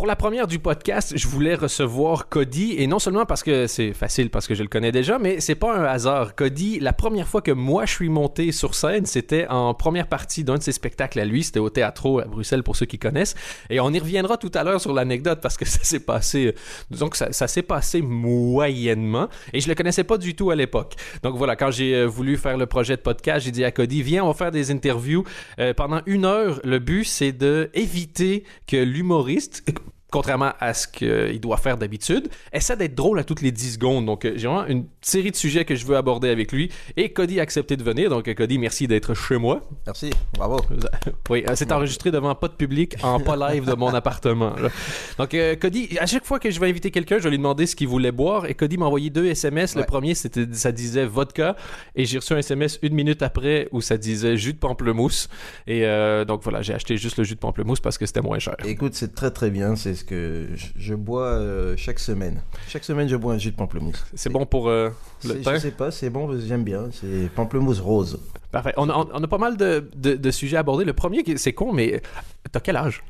Pour la première du podcast, je voulais recevoir Cody, et non seulement parce que c'est facile, parce que je le connais déjà, mais c'est pas un hasard. Cody, la première fois que moi je suis monté sur scène, c'était en première partie d'un de ses spectacles à lui, c'était au Théâtro à Bruxelles pour ceux qui connaissent, et on y reviendra tout à l'heure sur l'anecdote parce que ça s'est passé, disons que ça s'est passé moyennement, et je le connaissais pas du tout à l'époque. Donc voilà, quand j'ai voulu faire le projet de podcast, j'ai dit à Cody, viens, on va faire des interviews pendant 1 heure. Le but, c'est de éviter que l'humoriste, contrairement à ce qu'il doit faire d'habitude, essaie d'être drôle à toutes les 10 secondes. Donc, j'ai vraiment une série de sujets que je veux aborder avec lui. Et Cody a accepté de venir. Donc, Cody, merci d'être chez moi. Merci, bravo. Oui, c'est enregistré devant pas de public, en pas live de mon appartement. Là. Donc, Cody, à chaque fois que je vais inviter quelqu'un, je vais lui demander ce qu'il voulait boire. Et Cody m'a envoyé 2 SMS. Le premier, ça disait vodka. Et j'ai reçu un SMS 1 minute après où ça disait jus de pamplemousse. Et donc, voilà, j'ai acheté juste le jus de pamplemousse parce que c'était moins cher. Écoute, c'est très très bien. C'est ce que je bois chaque semaine. Chaque semaine, je bois un jus de pamplemousse. C'est bon pour le teint? Je sais pas, c'est bon, j'aime bien. C'est pamplemousse rose. Parfait. On a pas mal de sujets à aborder. Le premier, c'est con, mais t'as quel âge?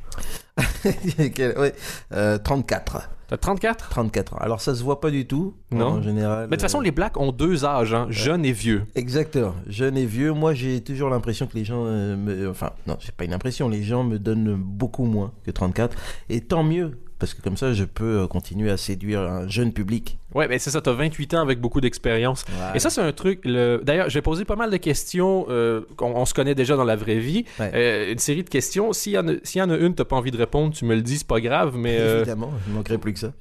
Ouais, 34. T'as 34? 34 ans. Alors, ça se voit pas du tout, non. En général. Mais de toute façon, les Blacks ont 2 âges, hein, jeune et vieux. Exactement. Jeune et vieux. Moi, j'ai toujours l'impression que les gens... Enfin, non, c'est pas une impression. Les gens me donnent beaucoup moins que 34. Et tant mieux. Parce que comme ça, je peux continuer à séduire un jeune public. Ouais, mais c'est ça, t'as 28 ans avec beaucoup d'expérience. Ouais. Et ça, c'est un truc... D'ailleurs, j'ai posé pas mal de questions. On se connaît déjà dans la vraie vie. Ouais. Une série de questions. S'il y en a une, t'as pas envie de répondre, tu me le dis, c'est pas grave, mais... Évidemment, il ne manquerait plus que ça.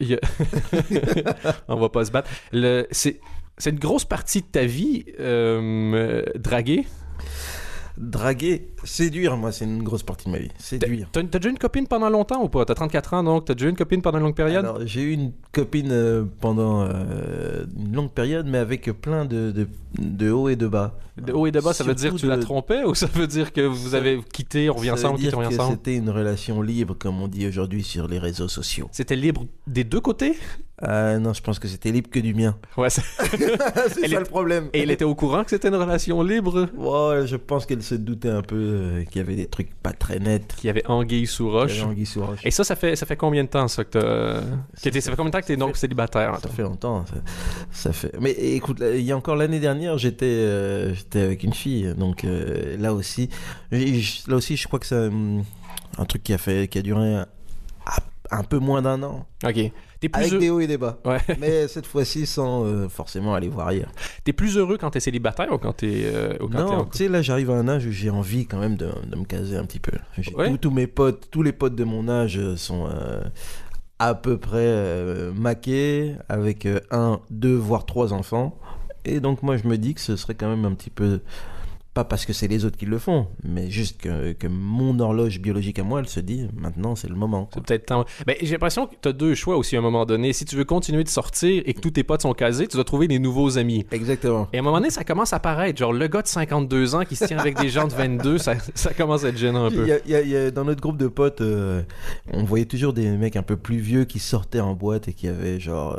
On va pas se battre. C'est une grosse partie de ta vie, draguer. Draguer, séduire, moi, c'est une grosse partie de ma vie. Séduire. T'as déjà une copine pendant longtemps ou pas? T'as 34 ans, donc t'as déjà une copine pendant une longue période? Alors, j'ai eu une copine pendant une longue période, mais avec plein de hauts et de bas. De haut et de bas, ça veut dire que tu la trompais ou ça veut dire que vous avez quitté, on revient ensemble, quitte, on revient ensemble? C'était une relation libre, comme on dit aujourd'hui sur les réseaux sociaux. C'était libre des deux côtés? Non, je pense que c'était libre que du mien. Ouais, c'est ça le problème. Et elle était au courant que c'était une relation libre? Ouais, je pense qu'elle se doutait un peu qu'il y avait des trucs pas très nets. Qu'il y avait anguille sous roche. Et ça fait combien de temps, ça, que ça fait combien de temps que t'es donc célibataire? Ça fait longtemps. Ça fait... Mais écoute, il y a encore l'année dernière, j'étais avec une fille. Donc là aussi, je crois que c'est un truc qui a duré un peu moins d'1 an. Ok. Avec des hauts et des bas. Ouais. Mais cette fois-ci, sans forcément aller voir ailleurs. T'es plus heureux quand t'es célibataire ou quand t'es non, tu sais, là, j'arrive à un âge où j'ai envie quand même de me caser un petit peu. Tous les potes de mon âge sont à peu près maqués, avec 1, 2, voire 3 enfants. Et donc, moi, je me dis que ce serait quand même un petit peu... Pas parce que c'est les autres qui le font, mais juste que mon horloge biologique à moi, elle se dit, maintenant, c'est le moment. Quoi. C'est peut-être temps. Ben, j'ai l'impression que tu as 2 choix aussi à un moment donné. Si tu veux continuer de sortir et que tous tes potes sont casés, tu dois trouver des nouveaux amis. Exactement. Et à un moment donné, ça commence à apparaître. Genre, le gars de 52 ans qui se tient avec des gens de 22, ça commence à être gênant un peu. Dans notre groupe de potes, on voyait toujours des mecs un peu plus vieux qui sortaient en boîte et qui avaient genre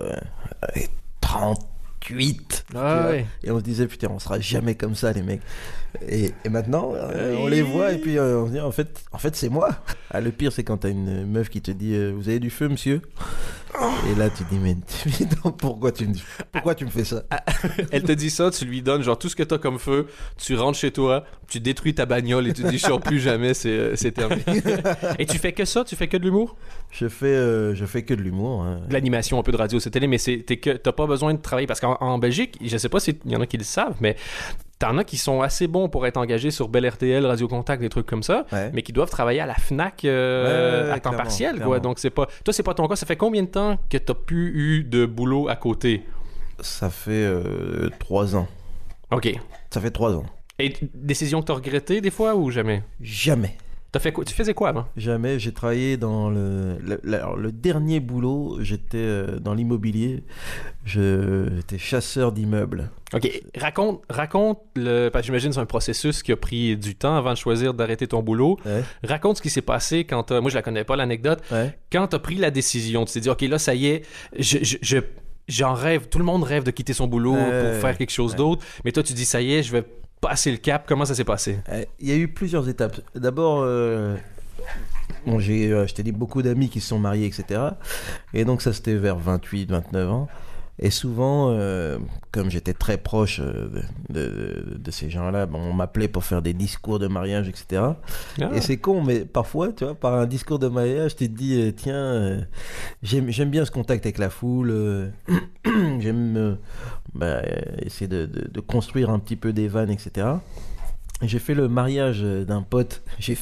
38. Ah, ouais. Et on se disait, putain, on sera jamais comme ça, les mecs. Et maintenant, on les voit et puis on se dit, en fait, c'est moi. Ah, le pire, c'est quand t'as une meuf qui te dit, vous avez du feu, monsieur? Et là, tu dis, mais donc, pourquoi tu me fais ça? Elle te dit ça, tu lui donnes genre tout ce que t'as comme feu, tu rentres chez toi, tu détruis ta bagnole et tu dis, je sors plus jamais, c'est terminé. Et tu fais que ça? Tu fais que de l'humour? Je fais que de l'humour. Hein. De l'animation, un peu de radio, c'est télé, mais t'as pas besoin de travailler. Parce qu'en Belgique, je sais pas s'il y en a qui le savent, mais t'en as qui sont assez bons pour être engagés sur Bell RTL, Radio Contact, des trucs comme ça, ouais. Mais qui doivent travailler à la FNAC à temps partiel. Quoi. Donc, c'est pas ton cas. Ça fait combien de temps que t'as plus eu de boulot à côté? Ça fait 3 ans. OK. Ça fait 3 ans. Et décision que t'as regrettée des fois ou jamais? Jamais. T'as fait quoi? Tu faisais quoi avant? Jamais. J'ai travaillé dans le dernier boulot, j'étais dans l'immobilier. J'étais chasseur d'immeubles. OK. Raconte parce que j'imagine que c'est un processus qui a pris du temps avant de choisir d'arrêter ton boulot. Ouais. Raconte ce qui s'est passé quand moi je la connais pas l'anecdote. Ouais. Quand t'as pris la décision, tu t'es dit OK, là ça y est, j'en rêve, tout le monde rêve de quitter son boulot pour faire quelque chose d'autre, mais toi tu dis ça y est, je vais passer le cap. Comment ça s'est passé? Il y a eu plusieurs étapes. D'abord, bon, je t'ai dit, beaucoup d'amis qui se sont mariés, etc. Et donc ça, c'était vers 28, 29 ans. Et souvent, comme j'étais très proche de ces gens-là, bon, on m'appelait pour faire des discours de mariage, etc. Ah. Et c'est con, mais parfois, tu vois, par un discours de mariage, tu te dis, tiens, j'aime bien ce contact avec la foule, j'aime essayer de construire un petit peu des vannes, etc. J'ai fait le mariage d'un pote, Je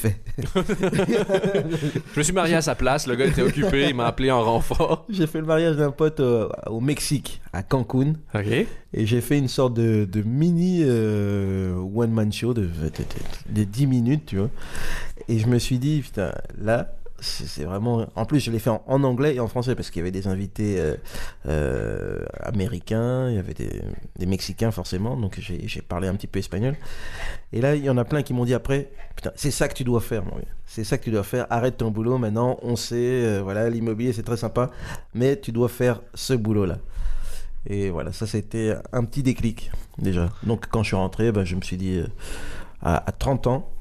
me suis marié à sa place, le gars était occupé, il m'a appelé en renfort. J'ai fait le mariage d'un pote au Mexique, à Cancun. Ok. Et j'ai fait une sorte de mini one-man show de 10 minutes, tu vois. Et je me suis dit, putain, là... C'est vraiment... En plus, je l'ai fait en anglais et en français parce qu'il y avait des invités américains, il y avait des Mexicains forcément, donc j'ai parlé un petit peu espagnol. Et là, il y en a plein qui m'ont dit après, putain, c'est ça que tu dois faire, mon gars. C'est ça que tu dois faire. Arrête ton boulot maintenant. On sait, voilà, l'immobilier c'est très sympa, mais tu dois faire ce boulot-là. Et voilà, ça c'était un petit déclic déjà. Donc quand je suis rentré, je me suis dit à 30 ans.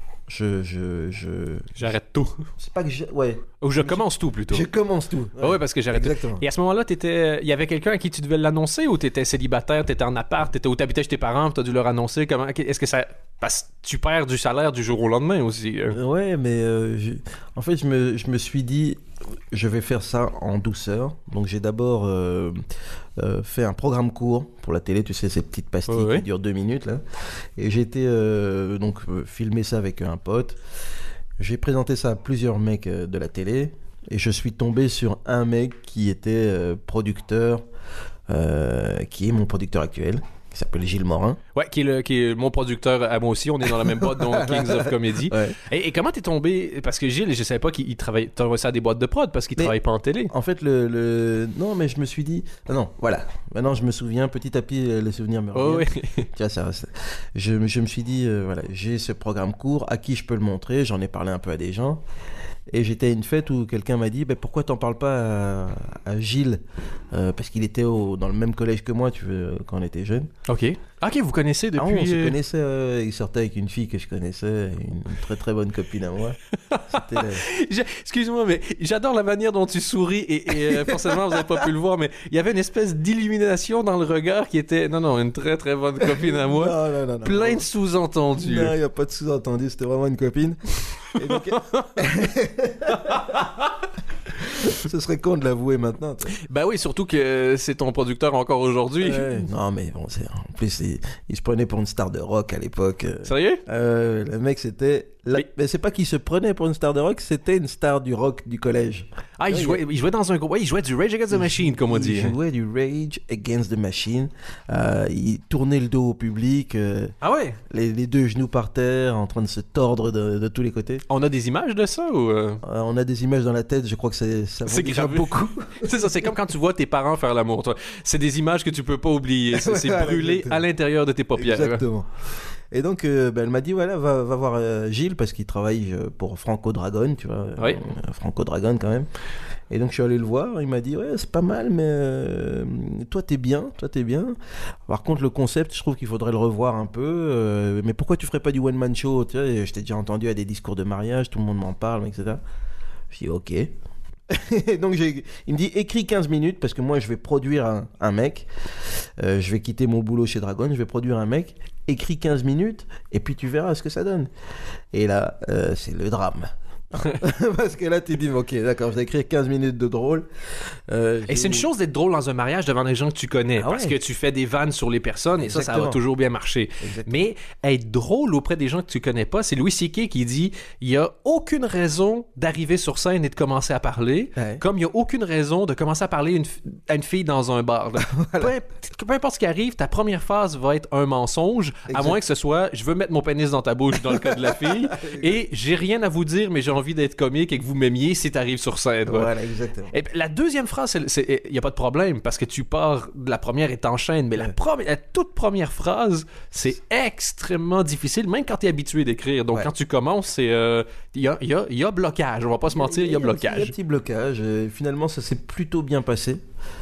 J'arrête tout. C'est pas que ouais. Ou je commence tout plutôt. Je commence tout. Ouais, parce que j'arrête. Exactement. Et à ce moment-là, il y avait quelqu'un à qui tu devais l'annoncer ou t'étais célibataire, t'étais en appart, ou t'habitais chez tes parents, t'as dû leur annoncer comment. Est-ce que ça. Parce que tu perds du salaire du jour au lendemain aussi. Ouais, mais en fait, je me suis dit, je vais faire ça en douceur. Donc j'ai d'abord fait un programme court pour la télé, tu sais, ces petites pastilles qui durent 2 minutes là. Et j'ai été donc filmer ça avec un pote. J'ai présenté ça à plusieurs mecs de la télé et je suis tombé sur un mec qui était producteur, qui est mon producteur actuel, qui s'appelle Gilles Morin. Ouais, qui est mon producteur à moi aussi. On est dans la même boîte, donc Kings of Comedy. Ouais. Et comment t'es tombé? Parce que Gilles, je savais pas qu'il travaillait. T'as envoyé ça à des boîtes de prod parce qu'il travaille pas en télé. En fait, non, mais je me suis dit. Non, voilà. Maintenant, je me souviens, petit à petit, les souvenirs me reviennent. Oh, oui. Tu vois, ça. Je me suis dit, voilà, j'ai ce programme court, à qui je peux le montrer. J'en ai parlé un peu à des gens. Et j'étais à une fête où quelqu'un m'a dit pourquoi t'en parles pas à Gilles parce qu'il était dans le même collège que moi, tu veux, quand on était jeune. Ok, vous connaissez depuis... on se connaissait, il sortait avec une fille que je connaissais, une très très bonne copine à moi. Excuse-moi, mais j'adore la manière dont tu souris et forcément vous n'avez pas pu le voir, mais il y avait une espèce d'illumination dans le regard qui était, non, une très très bonne copine à moi. Non. Plein de sous-entendus. Non, il n'y a pas de sous-entendus, c'était vraiment une copine. Et donc... Ce serait con de l'avouer maintenant. Ben oui, surtout que c'est ton producteur encore aujourd'hui. Non, mais bon, en plus, il se prenait pour une star de rock à l'époque. Sérieux? Le mec, c'était... Mais c'est pas qu'il se prenait pour une star de rock, c'était une star du rock du collège. Ah, il jouait dans un groupe. Ouais, il jouait du Rage Against the Machine, comme on dit. Il jouait du Rage Against the Machine. Il tournait le dos au public. Ah ouais? Les 2 genoux par terre, en train de se tordre de tous les côtés. On a des images de ça ou on a des images dans la tête, je crois que ça vaut déjà beaucoup. C'est ça, c'est comme quand tu vois tes parents faire l'amour. Toi. C'est des images que tu peux pas oublier. C'est brûlé exactement. À l'intérieur de tes paupières. Exactement. Et donc, elle m'a dit, voilà, va voir Gilles, parce qu'il travaille pour Franco Dragon, tu vois. Oui. Franco Dragon, quand même. Et donc, je suis allé le voir. Il m'a dit, ouais, c'est pas mal, mais toi, t'es bien. Par contre, le concept, je trouve qu'il faudrait le revoir un peu. Mais pourquoi tu ferais pas du one-man show? Tu vois, je t'ai déjà entendu à des discours de mariage, tout le monde m'en parle, etc. Je dis, ok. Donc il me dit écris 15 minutes parce que moi je vais produire un mec, je vais quitter mon boulot chez Dragon, je vais produire un mec, écris 15 minutes et puis tu verras ce que ça donne. Et là c'est le drame. Parce que là tu dis ok d'accord, je vais écrire 15 minutes de drôle. Et c'est une chose d'être drôle dans un mariage devant des gens que tu connais, parce que tu fais des vannes sur les personnes. Exactement. Et ça va toujours bien marcher. Exactement. Mais être drôle auprès des gens que tu connais pas, c'est Louis C.K. qui dit il y a aucune raison d'arriver sur scène et de commencer à parler, comme il y a aucune raison de commencer à parler à une fille dans un bar. Voilà. Peu importe ce qui arrive, ta première phase va être un mensonge, à moins que ce soit je veux mettre mon pénis dans ta bouche dans le cas de la fille et j'ai rien à vous dire mais j'ai envie d'être comique et que vous m'aimiez si t'arrives sur scène. Voilà, exactement. Et la deuxième phrase, il n'y a pas de problème parce que tu pars de la première et t'enchaînes, mais la toute première phrase, c'est extrêmement difficile, même quand t'es habitué d'écrire. Donc quand tu commences, il y a blocage. On va pas se mentir, il y a blocage. Il y a un petit blocage. Finalement, ça s'est plutôt bien passé.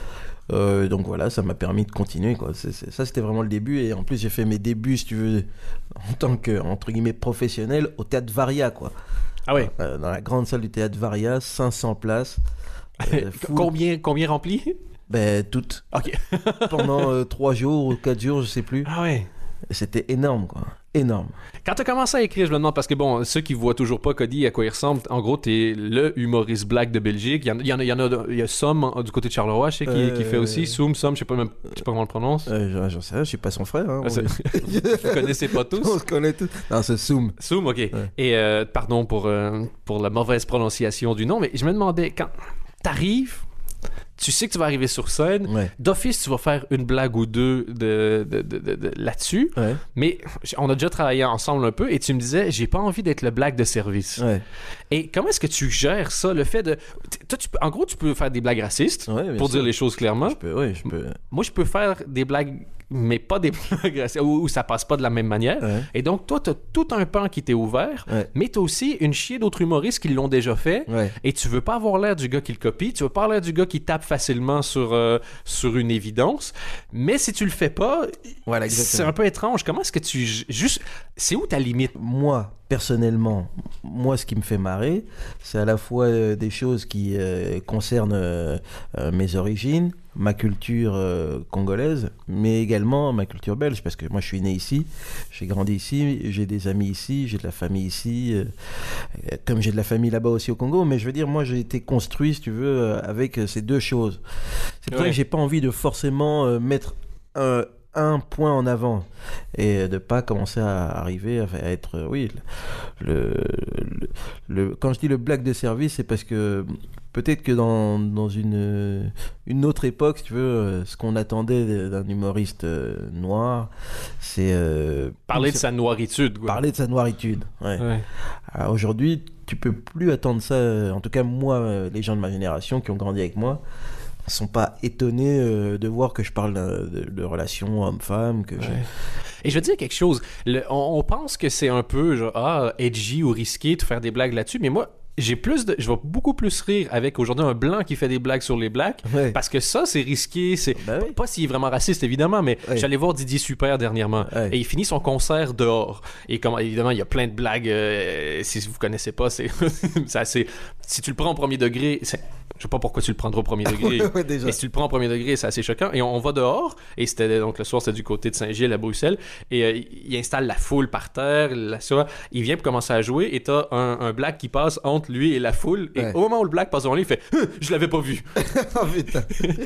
Donc voilà, ça m'a permis de continuer, quoi. Ça, c'était vraiment le début. Et en plus, j'ai fait mes débuts, si tu veux, en tant que, entre guillemets, professionnel, au Théâtre Varia, quoi. Ah oui. Dans la grande salle du Théâtre Varia, 500 places. Combien rempli? Ben, toutes. Ok. Pendant 3 jours ou 4 jours, je sais plus. Ah ouais. C'était énorme, quoi. Énorme. Quand tu as commencé à écrire, je me demande, parce que bon, ceux qui voient toujours pas Cody, à quoi il ressemble, en gros, t'es le humoriste black de Belgique. Il y a Somme du côté de Charleroi, je sais, qui fait aussi. Somme, je sais pas comment on le prononce. J'en sais rien, je suis pas son frère. Hein, vous connaissez pas tous? On se connaît tous. Non, c'est Soum. Soum, ok. Ouais. Et pardon pour la mauvaise prononciation du nom, mais je me demandais, quand t'arrives, tu sais que tu vas arriver sur scène, ouais. D'office, tu vas faire une blague ou deux là-dessus, ouais. Mais on a déjà travaillé ensemble un peu et tu me disais, j'ai pas envie d'être le blague de service. Ouais. Et comment est-ce que tu gères ça, le fait de... Toi, en gros, tu peux faire des blagues racistes, ouais, pour dire les choses clairement. Je peux. Moi, je peux faire des blagues, mais pas des blagues racistes, où ça passe pas de la même manière. Ouais. Et donc, toi, t'as tout un pan qui t'est ouvert, ouais. Mais t'as aussi une chier d'autres humoristes qui l'ont déjà fait, ouais. Et tu veux pas avoir l'air du gars qui le copie, tu veux pas avoir l'air du gars qui tape facilement sur une évidence, mais si tu le fais pas, voilà, c'est un peu étrange. Comment est-ce que tu... Juste, c'est où ta limite? Moi, personnellement, ce qui me fait marrer, c'est à la fois des choses qui concernent mes origines, ma culture congolaise, mais également ma culture belge, parce que moi je suis né ici, j'ai grandi ici, j'ai des amis ici, j'ai de la famille ici, comme j'ai de la famille là-bas aussi au Congo, mais je veux dire, moi j'ai été construit, si tu veux, avec ces deux choses. C'est pour ça que j'ai pas envie de forcément mettre un point en avant et de pas commencer à arriver à être quand je dis le blague de service, c'est parce que peut-être que dans une autre époque, si tu veux, ce qu'on attendait d'un humoriste noir, c'est parler de sa noiritude, quoi. Parler de sa noiritude, ouais. Alors, aujourd'hui, tu peux plus attendre ça, en tout cas moi, les gens de ma génération qui ont grandi avec moi sont pas étonnés de voir que je parle de relations homme-femme. Et je veux dire quelque chose. On pense que c'est un peu genre, edgy ou risqué de faire des blagues là-dessus, mais moi, je vais beaucoup plus rire avec aujourd'hui un blanc qui fait des blagues sur les blacks, ouais. Parce que ça, c'est risqué. C'est oui. Pas s'il est vraiment raciste, évidemment, mais ouais. J'allais voir Didier Super dernièrement, ouais. Et il finit son concert dehors. Et évidemment, il y a plein de blagues. Si vous connaissez pas, c'est si tu le prends au premier degré, je sais pas pourquoi tu le prendras au premier degré. Ouais, mais si tu le prends au premier degré, c'est assez choquant. Et on va dehors, et donc le soir, c'était du côté de Saint-Gilles à Bruxelles, et il installe la foule par terre. Il vient pour commencer à jouer, et t'as un black qui passe entre lui et la foule, et ouais. Au moment où le black passe devant lui, il fait « Je l'avais pas vu! » Oh putain!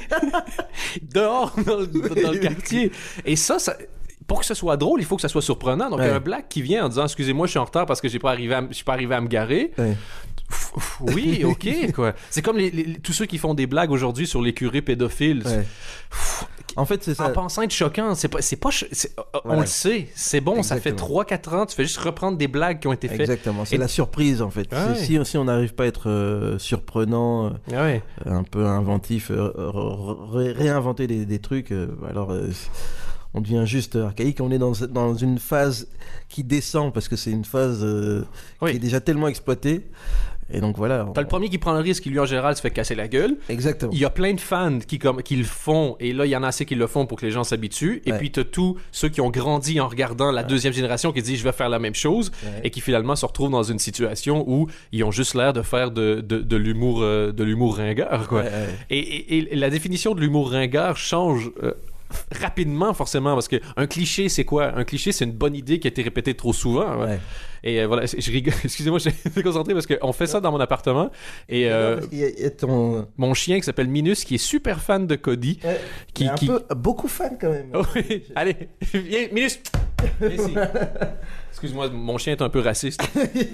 Dehors, dans le quartier. Et ça, pour que ce soit drôle, il faut que ça soit surprenant. Donc, ouais. Un black qui vient en disant « Excusez-moi, je suis en retard parce que je suis pas arrivé à me garer. Ouais. » Oui, ok, quoi. C'est comme tous ceux qui font des blagues aujourd'hui sur les curés pédophiles. Ouais. En fait, c'est ça. En pensant être choquant, on le sait. C'est bon, exactement. Ça fait 3-4 ans, tu fais juste reprendre des blagues qui ont été faites. Exactement, c'est la surprise, en fait. Ah ouais. Si on n'arrive pas à être surprenant, ouais. Un peu inventif, réinventer des trucs, alors... on devient juste archaïque. On est dans une phase qui descend parce que c'est une phase oui. Qui est déjà tellement exploitée. Et donc voilà. T'as le premier qui prend le risque, qui lui en général se fait casser la gueule. Exactement. Il y a plein de fans qui le font, et là il y en a assez qui le font pour que les gens s'habituent. Et ouais. Puis t'as tous ceux qui ont grandi en regardant la deuxième génération qui disent je vais faire la même chose, ouais. Et qui finalement se retrouvent dans une situation où ils ont juste l'air de faire de l'humour ringard, quoi. Ouais, ouais. Et la définition de l'humour ringard change. Rapidement, forcément, parce qu'un cliché, c'est quoi? Un cliché, c'est une bonne idée qui a été répétée trop souvent. Ouais. Et voilà, je rigole. Excusez-moi, je suis concentré parce qu'on fait ça dans mon appartement. Et mon chien qui s'appelle Minus, qui est super fan de Cody. Ouais. Beaucoup fan quand même. Oh, oui. Allez, viens, Minus! Viens ici. Excuse-moi, mon chien est un peu raciste.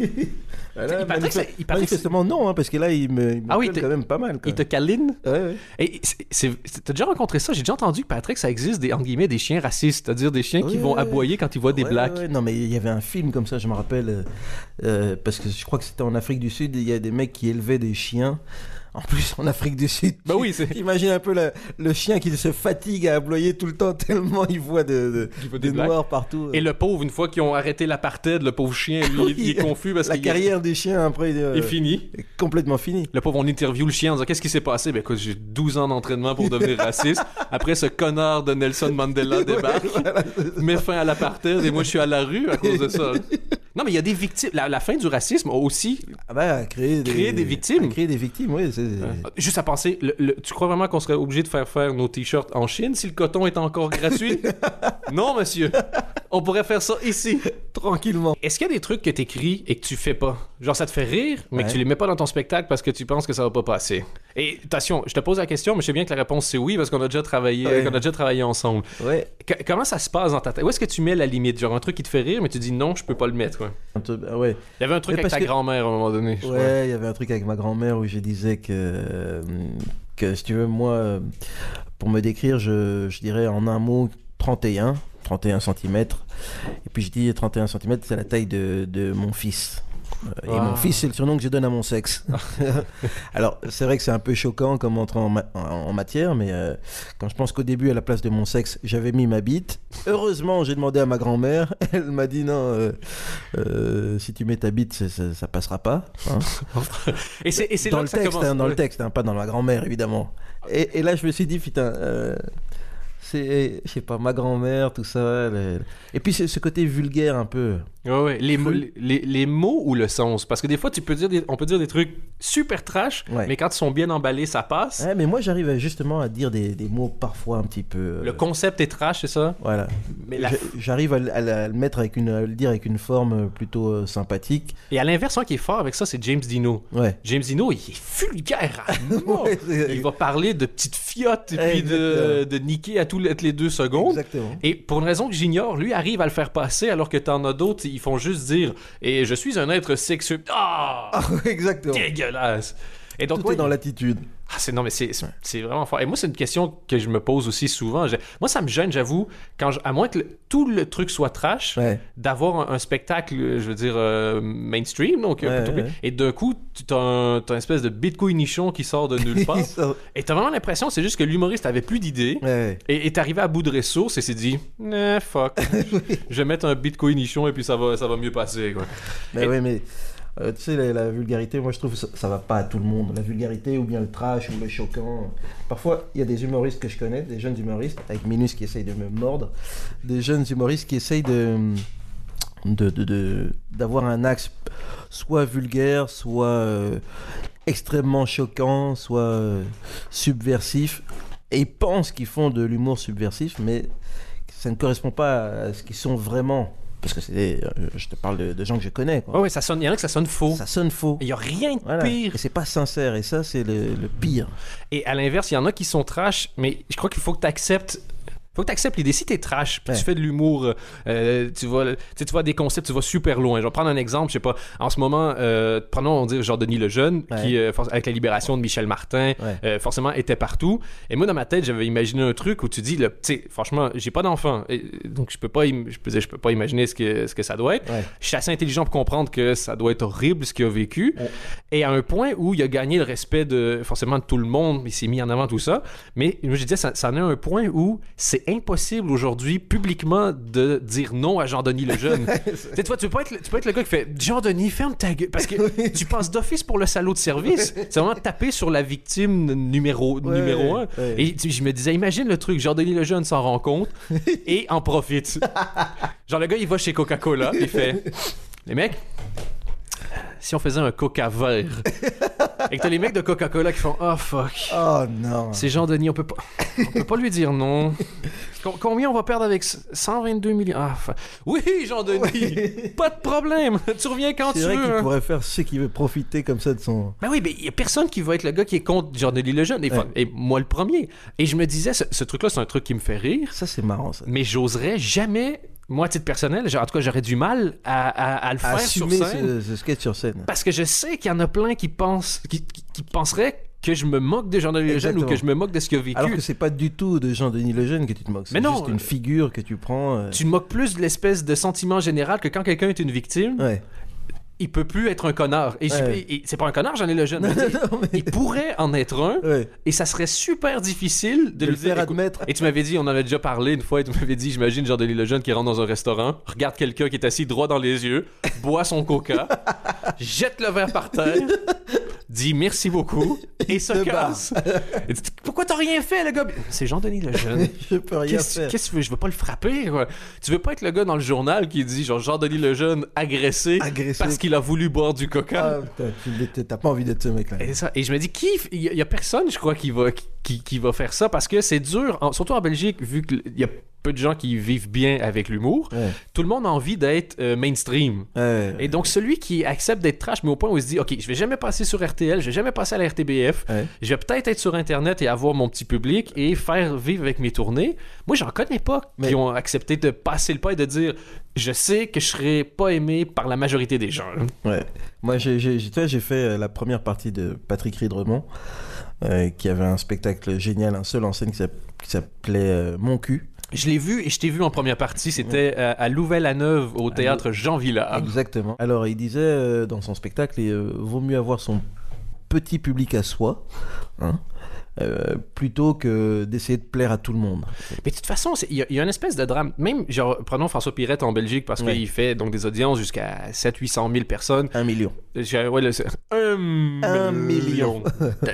Manifestement non, hein, parce que là, il me quand même pas mal. Il te câline? Ouais. Et t'as déjà rencontré ça? J'ai déjà entendu que Patrick, ça existe entre guillemets, des chiens racistes, c'est-à-dire des chiens qui vont aboyer quand ils voient des blacks. Ouais. Non, mais il y avait un film comme ça, je me rappelle, parce que je crois que c'était en Afrique du Sud, il y a des mecs qui élevaient des chiens En plus, en Afrique du Sud. Bah oui, Imagine un peu le chien qui se fatigue à aboyer tout le temps tellement il voit des noirs partout. Et le pauvre, une fois qu'ils ont arrêté l'apartheid, le pauvre chien, lui, il est confus parce que la carrière du chien après est finie. Est complètement finie. Le pauvre, on interview le chien en disant qu'est-ce qui s'est passé? Ben écoute, j'ai 12 ans d'entraînement pour devenir raciste. Après, ce connard de Nelson Mandela débarque, met fin à l'apartheid et moi je suis à la rue à cause de ça. Non, mais il y a des victimes. La fin du racisme a aussi créé des victimes. Créer des victimes, oui. Juste à penser, tu crois vraiment qu'on serait obligé de faire nos t-shirts en Chine si le coton est encore gratuit? Non, monsieur. On pourrait faire ça ici. Tranquillement. Est-ce qu'il y a des trucs que t'écris et que tu fais pas? Genre, ça te fait rire, mais que tu les mets pas dans ton spectacle parce que tu penses que ça va pas passer. Et attention, je te pose la question, mais je sais bien que la réponse c'est oui parce qu'on a déjà travaillé ensemble. Ouais. Comment ça se passe dans ta tête? Où est-ce que tu mets la limite? Genre un truc qui te fait rire, mais tu dis non, je peux pas le mettre, quoi. Ouais. Il y avait un truc avec ta grand-mère à un moment donné. Ouais, il y avait un truc avec ma grand-mère où je disais que si tu veux, moi, pour me décrire, je dirais en un mot 31 cm. Et puis je dis 31 cm, c'est la taille de mon fils. Et mon fils, c'est le surnom que je donne à mon sexe. Alors, c'est vrai que c'est un peu choquant comme entrée en matière, mais quand je pense qu'au début, à la place de mon sexe, j'avais mis ma bite. Heureusement, j'ai demandé à ma grand-mère. Elle m'a dit non, si tu mets ta bite, ça passera pas. Hein. Et c'est dans là le que ça texte, commence. dans le texte, pas dans ma grand-mère, évidemment. Et là, je me suis dit, putain... c'est, je sais pas, ma grand-mère, tout ça. Et puis ce côté vulgaire un peu. Ouais. Les mots ou le sens? Parce que des fois, on peut dire des trucs super trash, mais quand ils sont bien emballés, ça passe. Ouais, mais moi, j'arrive justement à dire des mots parfois un petit peu... Le concept est trash, c'est ça? Voilà. Mais j'arrive à le mettre à le dire avec une forme plutôt sympathique. Et à l'inverse, un qui est fort avec ça, c'est James Dino. Ouais. James Dino, il est vulgaire à mort. Il va parler de petites fiottes et puis de niquer à toutes les 2 secondes. Exactement. Et pour une raison que j'ignore, lui arrive à le faire passer alors que t'en as d'autres, ils font juste dire « Et je suis un être sexuel. » Exactement. Dégueulasse. Et donc, tout est dans l'attitude. C'est vraiment fort. Et moi, c'est une question que je me pose aussi souvent. Moi, ça me gêne, j'avoue, à moins que tout le truc soit trash, d'avoir un spectacle, je veux dire, mainstream, donc, et d'un coup, t'as une espèce de bitcoin nichon qui sort de nulle part. Et t'as vraiment l'impression, c'est juste que l'humoriste avait plus d'idées, et est arrivé à bout de ressources et s'est dit, fuck, je vais mettre un bitcoin nichon et puis ça va mieux passer, quoi. Mais tu sais, la vulgarité, moi je trouve que ça va pas à tout le monde. La vulgarité ou bien le trash ou le choquant. Parfois, il y a des humoristes que je connais, des jeunes humoristes, avec Minus qui essayent de me mordre, des jeunes humoristes qui essayent d'avoir un axe soit vulgaire, soit extrêmement choquant, soit subversif. Et ils pensent qu'ils font de l'humour subversif, mais ça ne correspond pas à ce qu'ils sont vraiment. Parce que je te parle de gens que je connais, quoi. Ouais, il y en a que ça sonne faux. Ça sonne faux. Il n'y a rien de pire. Et c'est pas sincère, et ça, c'est le pire. Et à l'inverse, il y en a qui sont trash, mais je crois qu'il faut que tu acceptes. Faut que tu acceptes l'idée. Si t'es trash, puis tu fais de l'humour, tu vois des concepts, tu vas super loin. Je vais prendre un exemple, je sais pas. En ce moment, prenons, on dit genre Denis Lejeune, qui, avec la libération de Michel Martin, forcément était partout. Et moi, dans ma tête, j'avais imaginé un truc où tu dis, tu sais, franchement, j'ai pas d'enfant, donc je peux pas imaginer ce que ça doit être. Je suis assez intelligent pour comprendre que ça doit être horrible ce qu'il a vécu. Et à un point où il a gagné le respect de tout le monde, il s'est mis en avant tout ça. Mais moi, je disais, ça en est un point où c'est impossible aujourd'hui publiquement de dire non à Jean-Denis Lejeune. Tu vois, tu peux être le gars qui fait Jean-Denis, ferme ta gueule, parce que tu passes d'office pour le salaud de service. C'est vraiment taper sur la victime numéro 1. Et je me disais, imagine le truc, Jean-Denis Lejeune s'en rend compte et en profite. Genre le gars, il va chez Coca-Cola, il fait les mecs, si on faisait un Coca vert et que t'as les mecs de Coca-Cola qui font oh fuck, oh non, c'est Jean-Denis, on peut pas lui dire non. Combien on va perdre avec 122 millions? Oui, Jean-Denis, pas de problème, tu reviens quand tu veux. C'est vrai qu'il pourrait faire ce qu'il veut, profiter comme ça de son... Ben oui, mais il y a personne qui va être le gars qui est contre Jean-Denis Lejeune, et moi le premier. Et je me disais, ce truc-là, c'est un truc qui me fait rire. Ça, c'est marrant, ça. Mais j'oserais jamais... Moi, à titre personnel, en tout cas, j'aurais du mal à le faire sur scène. Assumer ce sketch sur scène. Parce que je sais qu'il y en a plein qui penseraient que je me moque de Jean-Denis Lejeune ou que je me moque de ce qu'il a vécu. Alors que c'est pas du tout de Jean-Denis Lejeune que tu te moques. C'est juste une figure que tu prends. Tu te moques plus de l'espèce de sentiment général que quand quelqu'un est une victime. il peut plus être un connard. Et, et c'est pas un connard, Jean-Denis Lejeune. Il pourrait en être un, et ça serait super difficile de le lui dire, faire admettre. Et tu m'avais dit, on en a déjà parlé une fois, et tu m'avais dit, j'imagine Jean-Denis Lejeune qui rentre dans un restaurant, regarde quelqu'un qui est assis droit dans les yeux, boit son coca, jette le verre par terre, dit merci beaucoup, et se casse. Et dit, pourquoi t'as rien fait, le gars? C'est Jean-Denis Lejeune. Je peux rien faire. Qu'est-ce que tu veux? Je veux pas le frapper, quoi. Tu veux pas être le gars dans le journal qui dit, genre, Jean-Denis Lejeune agressé parce qu'il a voulu boire du coca. T'as pas envie d'être ce mec-là. Et je me dis, il y a personne, je crois, qui va faire ça, parce que c'est dur, surtout en Belgique, vu qu'il y a peu de gens qui vivent bien avec l'humour. Tout le monde a envie d'être mainstream. Et donc, celui qui accepte d'être trash, mais au point où il se dit, OK, je vais jamais passer sur RTL, je vais jamais passer à la RTBF, je vais peut-être être sur Internet et avoir mon petit public et faire vivre avec mes tournées. Moi, j'en connais pas qui ont accepté de passer le pas et de dire, je sais que je serai pas aimé par la majorité des gens. Moi, j'ai fait la première partie de Patrick Ridremont, qui avait un spectacle génial, un seul en scène qui s'appelait Mon cul. Je l'ai vu et je t'ai vu en première partie. C'était à Louvain-la-Neuve, au théâtre Jean Villard. Exactement. Alors, il disait dans son spectacle, vaut mieux avoir son petit public à soi, hein, plutôt que d'essayer de plaire à tout le monde. Mais de toute façon, il y a une espèce de drame. Même, genre, prenons François Pirette en Belgique, parce qu'il fait donc des audiences jusqu'à 700-800 000 personnes. 1 million. Un million de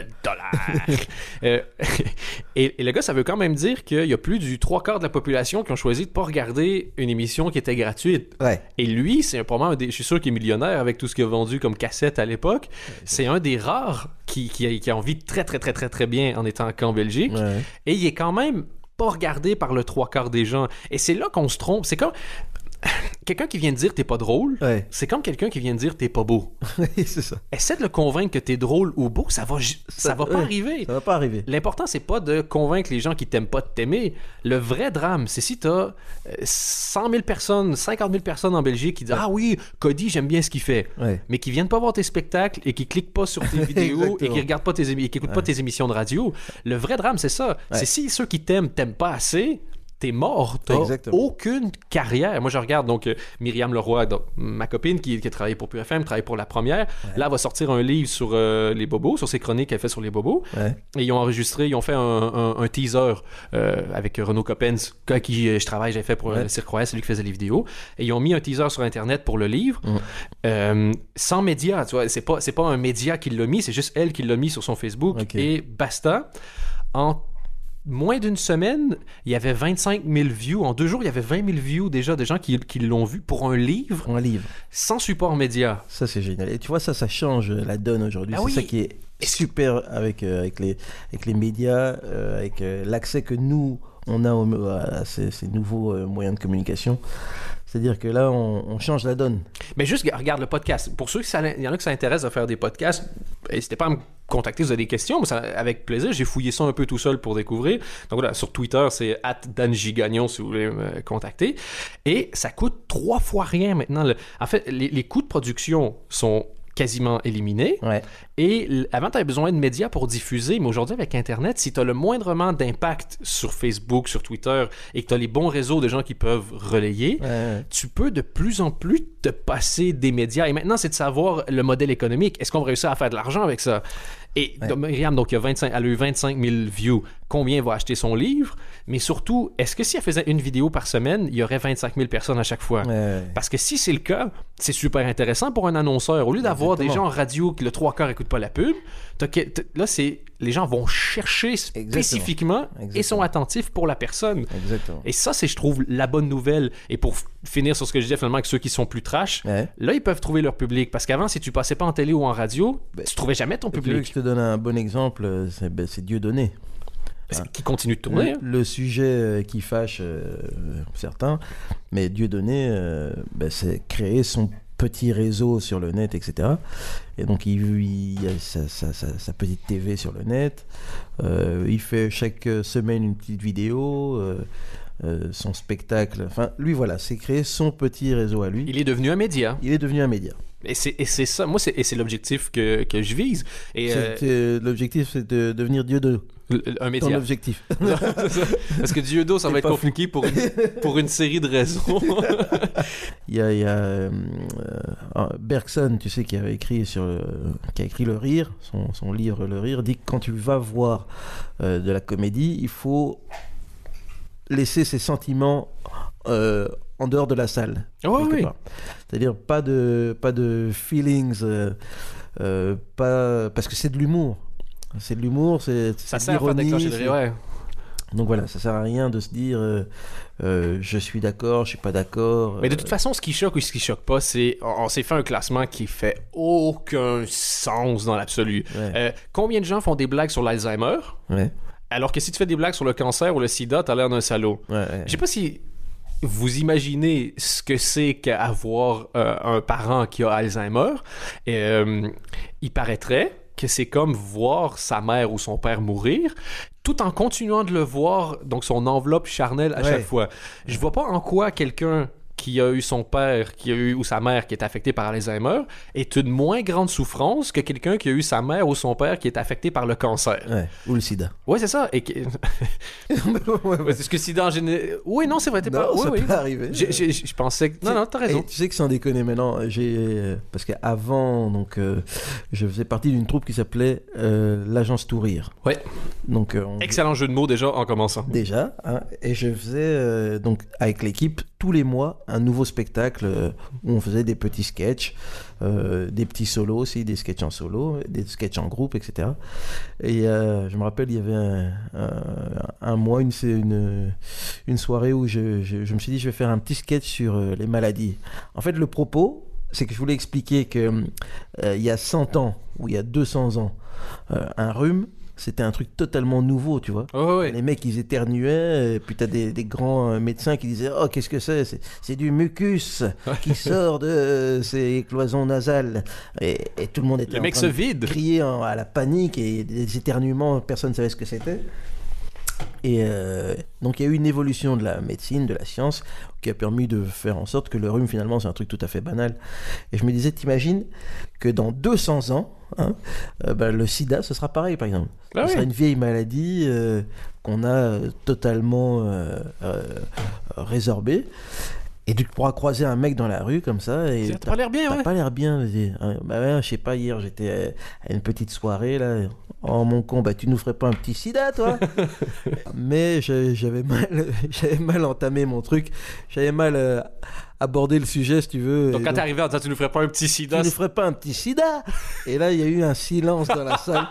dollars. Et le gars, ça veut quand même dire qu'il y a plus du 3/4 de la population qui ont choisi de pas regarder une émission qui était gratuite. Et lui, c'est probablement je suis sûr qu'il est millionnaire avec tout ce qu'il a vendu comme cassette à l'époque. C'est un des rares qui en vit très, très, très, très, très bien en étant qu'en Belgique. Et il est quand même pas regardé par le 3/4 des gens. Et c'est là qu'on se trompe. C'est comme... Quelqu'un qui vient de dire t'es pas drôle, c'est comme quelqu'un qui vient de dire t'es pas beau. C'est ça. Essaie de le convaincre que t'es drôle ou beau, ça va pas arriver. Ça va pas arriver. L'important, c'est pas de convaincre les gens qui t'aiment pas de t'aimer. Le vrai drame, c'est si t'as 100 000 personnes, 50 000 personnes en Belgique qui disent ah oui, Cody, j'aime bien ce qu'il fait, mais qui viennent pas voir tes spectacles et qui cliquent pas sur tes vidéos et qui regardent pas et qui écoutent pas tes émissions de radio. Le vrai drame, c'est ça. C'est si ceux qui t'aiment pas assez, t'es mort, t'as aucune carrière. Moi, je regarde donc Myriam Leroy, donc, ma copine qui a travaillé pour PurFM, travaille pour La Première. Là, elle va sortir un livre sur les bobos, sur ses chroniques qu'elle fait sur les bobos. Et ils ont fait un teaser avec Renaud Coppens, avec qui je travaille, j'ai fait pour le Cirque Royal, c'est lui qui faisait les vidéos. Et ils ont mis un teaser sur Internet pour le livre, sans média, tu vois. C'est pas un média qui l'a mis, c'est juste elle qui l'a mis sur son Facebook, et basta. En moins d'une semaine, il y avait 25 000 views. En 2 jours, il y avait 20 000 views déjà de gens qui l'ont vu pour un livre. Sans support média. Ça, c'est génial. Et tu vois, ça change la donne aujourd'hui. C'est ça qui est super avec les médias, avec l'accès que nous, on a à ces nouveaux moyens de communication. C'est-à-dire que là, on change la donne. Mais juste, regarde le podcast. Pour ceux il y en a que ça intéresse de faire des podcasts, n'hésitez pas à me contacter si vous avez des questions. Mais avec plaisir, j'ai fouillé ça un peu tout seul pour découvrir. Donc voilà, sur Twitter, c'est @danjigagnon si vous voulez me contacter. Et ça coûte 3 fois rien maintenant. En fait, les coûts de production sont quasiment éliminés. Et avant, tu avais besoin de médias pour diffuser, mais aujourd'hui, avec Internet, si tu as le moindrement d'impact sur Facebook, sur Twitter, et que tu as les bons réseaux de gens qui peuvent relayer, tu peux de plus en plus te passer des médias. Et maintenant, c'est de savoir le modèle économique. Est-ce qu'on va réussir à faire de l'argent avec ça? Et Myriam, donc, elle a eu 25 000 views. Combien va acheter son livre? Mais surtout, est-ce que si elle faisait une vidéo par semaine, il y aurait 25 000 personnes à chaque fois? Parce que si c'est le cas, c'est super intéressant pour un annonceur. Au lieu d'avoir des gens en radio qui le 3/4 n'écoutent pas la pub, là, les gens vont chercher spécifiquement et sont attentifs pour la personne. Et ça, c'est, je trouve, la bonne nouvelle. Et pour finir sur ce que je disais finalement avec ceux qui sont plus trash, là, ils peuvent trouver leur public. Parce qu'avant, si tu passais pas en télé ou en radio, tu trouvais jamais ton public. Je te donne un bon exemple, c'est Dieudonné. Qui continue de tourner. Le sujet qui fâche certains, mais Dieudonné, c'est créer son petit réseau sur le net, etc. Et donc il a sa petite TV sur le net, il fait chaque semaine une petite vidéo, son spectacle, enfin lui voilà, c'est créer son petit réseau à lui. Il est devenu un média. Et c'est ça, moi, c'est l'objectif que je vise. Et, l'objectif, c'est de devenir Dieu de... Un média. Ton objectif. Parce que Dieudo, ça va être compliqué pour une série de raisons. Il y a Bergson, tu sais, qui a écrit Le Rire, son livre Le Rire, dit que quand tu vas voir de la comédie, il faut laisser ses sentiments en dehors de la salle. Oh, oui. C'est-à-dire pas de feelings, parce que c'est de l'humour. C'est de l'humour, ça sert à faire déclencher le rire, ouais. Donc voilà, ça sert à rien de se dire je suis d'accord, je suis pas d'accord. Mais de toute façon, ce qui choque ou ce qui choque pas, c'est on s'est fait un classement qui fait aucun sens dans l'absolu. Ouais. Combien de gens font des blagues sur l'Alzheimer? Ouais. Alors que si tu fais des blagues sur le cancer ou le sida, t'as l'air d'un salaud. Ouais. Je sais pas si vous imaginez ce que c'est qu'avoir un parent qui a Alzheimer. Il paraîtrait que c'est comme voir sa mère ou son père mourir, tout en continuant de le voir, donc son enveloppe charnelle à chaque fois. Je vois pas en quoi quelqu'un qui a eu son père ou sa mère qui est affecté par Alzheimer est une moins grande souffrance que quelqu'un qui a eu sa mère ou son père qui est affecté par le cancer. Ouais, ou le sida. Ouais, c'est ça. Est-ce que le sida en général... Oui, non, c'est vrai, t'es non, pas... ça oui. peut arriver. Je pensais que... Non, t'as raison. Tu sais que sans déconner maintenant, parce qu'avant, donc, je faisais partie d'une troupe qui s'appelait l'Agence Tout Rire. Ouais. Donc, excellent jeu de mots déjà en commençant. Déjà, hein, et je faisais donc avec l'équipe tous les mois un nouveau spectacle où on faisait des petits sketchs, des petits solos aussi, des sketchs en solo, des sketchs en groupe, etc. Et je me rappelle, il y avait un mois, une soirée où je me suis dit je vais faire un petit sketch sur les maladies. En fait, le propos, c'est que je voulais expliquer que il y a 100 ans ou il y a 200 ans, un rhume, c'était un truc totalement nouveau, tu vois. Oh, ouais. Les mecs, ils éternuaient, et puis t'as des grands médecins qui disaient « Oh, qu'est-ce que c'est du mucus qui sort de ces cloisons nasales. » Et tout le monde était en train de crier à la panique, et des éternuements, personne ne savait ce que c'était. Et donc il y a eu une évolution de la médecine, de la science, qui a permis de faire en sorte que le rhume, finalement, c'est un truc tout à fait banal. Et je me disais, t'imagines que dans 200 ans, le sida, ce sera pareil, par exemple. Ce sera une vieille maladie qu'on a totalement résorbée. Et tu pourras croiser un mec dans la rue comme ça. Et t'as pas l'air bien, T'as pas l'air bien. Je sais pas, hier j'étais à une petite soirée là. Oh mon con, tu nous ferais pas un petit sida, toi? Mais j'avais mal entamé mon truc. J'avais mal aborder le sujet, si tu veux. Donc quand t'es arrivé en disant tu nous ferais pas un petit sida, tu nous ferais pas un petit sida. Et là il y a eu un silence dans la salle.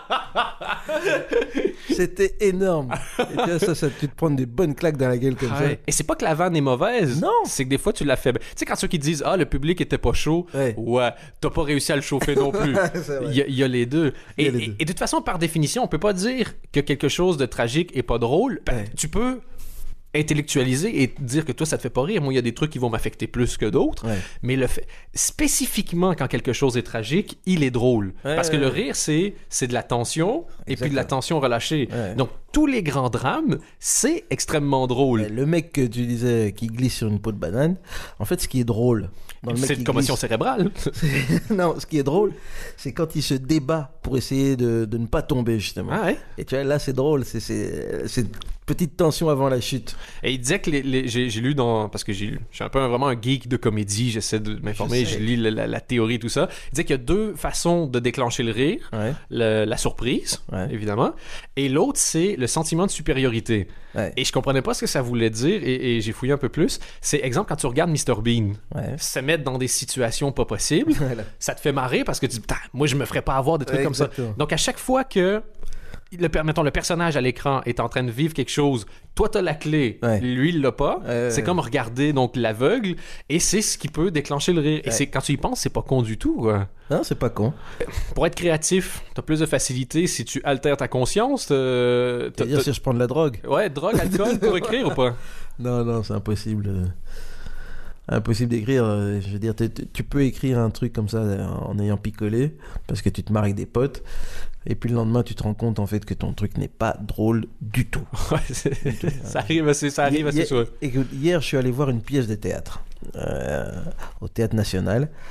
C'était énorme. Et ça tu te prends des bonnes claques dans la gueule comme ça. Et c'est pas que la vanne est mauvaise. Non. C'est que des fois tu l'as fait. Tu sais quand ceux qui disent le public était pas chaud, t'as pas réussi à le chauffer non plus. Il y a les deux. Et de toute façon par définition on peut pas dire que quelque chose de tragique est pas drôle. Tu peux intellectualiser et dire que toi ça te fait pas rire. Moi il y a des trucs qui vont m'affecter plus que d'autres, mais le fait spécifiquement quand quelque chose est tragique, il est drôle parce que le rire c'est de la tension. Exactement. Et puis de la tension relâchée. Donc tous les grands drames c'est extrêmement drôle. Le mec que tu disais qui glisse sur une peau de banane, en fait ce qui est drôle c'est une commotion cérébrale. Non, ce qui est drôle c'est quand il se débat pour essayer de ne pas tomber justement. Et tu vois là c'est drôle, c'est petite tension avant la chute. Et il disait que j'ai lu parce que je suis un peu vraiment un geek de comédie, j'essaie de m'informer, je lis la théorie, tout ça. Il disait qu'il y a deux façons de déclencher le rire. La surprise, évidemment, et l'autre, c'est le sentiment de supériorité. Et je comprenais pas ce que ça voulait dire, et j'ai fouillé un peu plus. C'est, exemple, quand tu regardes Mr. Bean, se mettre dans des situations pas possibles, ça te fait marrer parce que tu dis, moi, je me ferais pas avoir des trucs comme ça. Donc, à chaque fois que le personnage à l'écran est en train de vivre quelque chose, toi t'as la clé, lui il l'a pas, c'est comme regarder donc l'aveugle, et c'est ce qui peut déclencher le rire. Et c'est, quand tu y penses, c'est pas con du tout. Non, c'est pas con. Pour être créatif, t'as plus de facilité si tu altères ta conscience. C'est-à-dire si je prends de la drogue. Drogue, alcool pour écrire ou pas? Non, c'est impossible. Impossible d'écrire. Je veux dire, tu peux écrire un truc comme ça en ayant picolé parce que tu te marres avec des potes, et puis le lendemain tu te rends compte en fait que ton truc n'est pas drôle du tout. Ça arrive assez souvent. Écoute, hier je suis allé voir une pièce de théâtre au Théâtre National.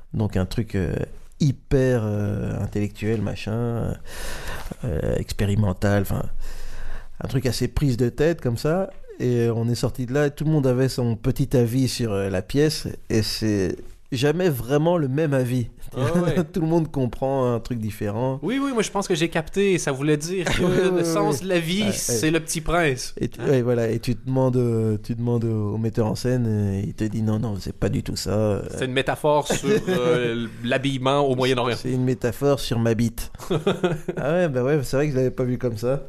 Donc un truc hyper intellectuel, machin, expérimental, enfin un truc assez prise de tête comme ça. Et on est sorti de là et tout le monde avait son petit avis sur la pièce et c'est jamais vraiment le même avis. Oh, ouais. Tout le monde comprend un truc différent. Oui, moi je pense que j'ai capté. Ça voulait dire que le sens de la vie, c'est le petit prince. Et voilà, et tu demandes au metteur en scène, et il te dit non, c'est pas du tout ça. C'est une métaphore sur l'habillement au Moyen-Orient. C'est une métaphore sur ma bite. Ah ouais, bah ouais, c'est vrai que je l'avais pas vu comme ça.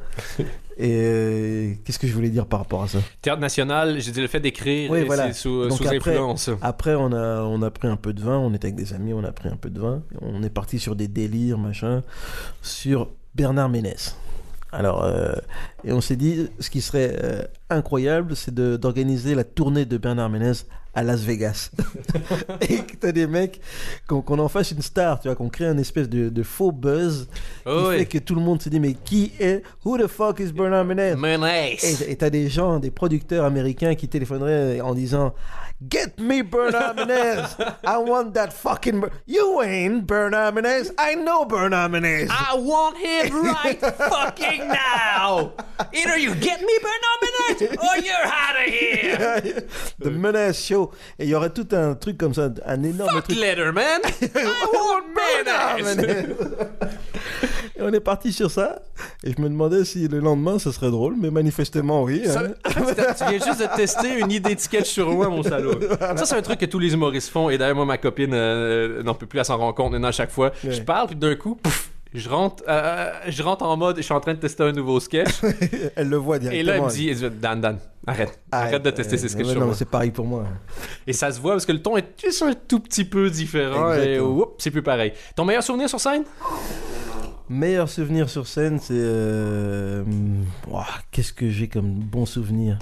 Et qu'est-ce que je voulais dire par rapport à ça? Théâtre national, j'ai dit le fait d'écrire, oui, voilà. c'est sous après, influence. Après, on a pris un peu de vin, on était avec des amis, on a pris un peu de vin, on est parti sur des délires, machin, sur Bernard Ménez. Alors, et on s'est dit, ce qui serait incroyable, c'est d'organiser la tournée de Bernard Ménez à Las Vegas. Et que t'as des mecs, qu'on en fasse une star, tu vois, qu'on crée un espèce de faux buzz qui fait que tout le monde se dit, mais qui est, who the fuck is Bernard Ménez? Et t'as des gens, des producteurs américains qui téléphoneraient en disant, get me Bernard Ménez, I want that fucking, you ain't Bernard Ménez, I know Bernard Ménez. I want him right fucking now. Either you get me Bernard Ménez or you're out of here. The Ménez Show. Et il y aurait tout un truc comme ça, un énorme Fuck truc. Letterman. I want Ménez. Et on est parti sur ça. Et je me demandais si le lendemain, ça serait drôle. Mais manifestement, oui. Ça, tu viens juste de tester une idée de sketch sur moi, mon salaud. Voilà. Ça, c'est un truc que tous les humoristes font. Et d'ailleurs, moi, ma copine n'en peut plus à s'en rendre compte maintenant à chaque fois. Ouais. Je parle, puis d'un coup, pouf, je rentre en mode, je suis en train de tester un nouveau sketch. Elle le voit directement. Et là, elle me dit, Dan, arrête de tester ces sketchs. Non, c'est pareil pour moi. Et ça se voit parce que le ton est juste un tout petit peu différent. Exactement. Et oups, c'est plus pareil. Ton meilleur souvenir sur scène? Meilleur souvenir sur scène, c'est... qu'est-ce que j'ai comme bon souvenir?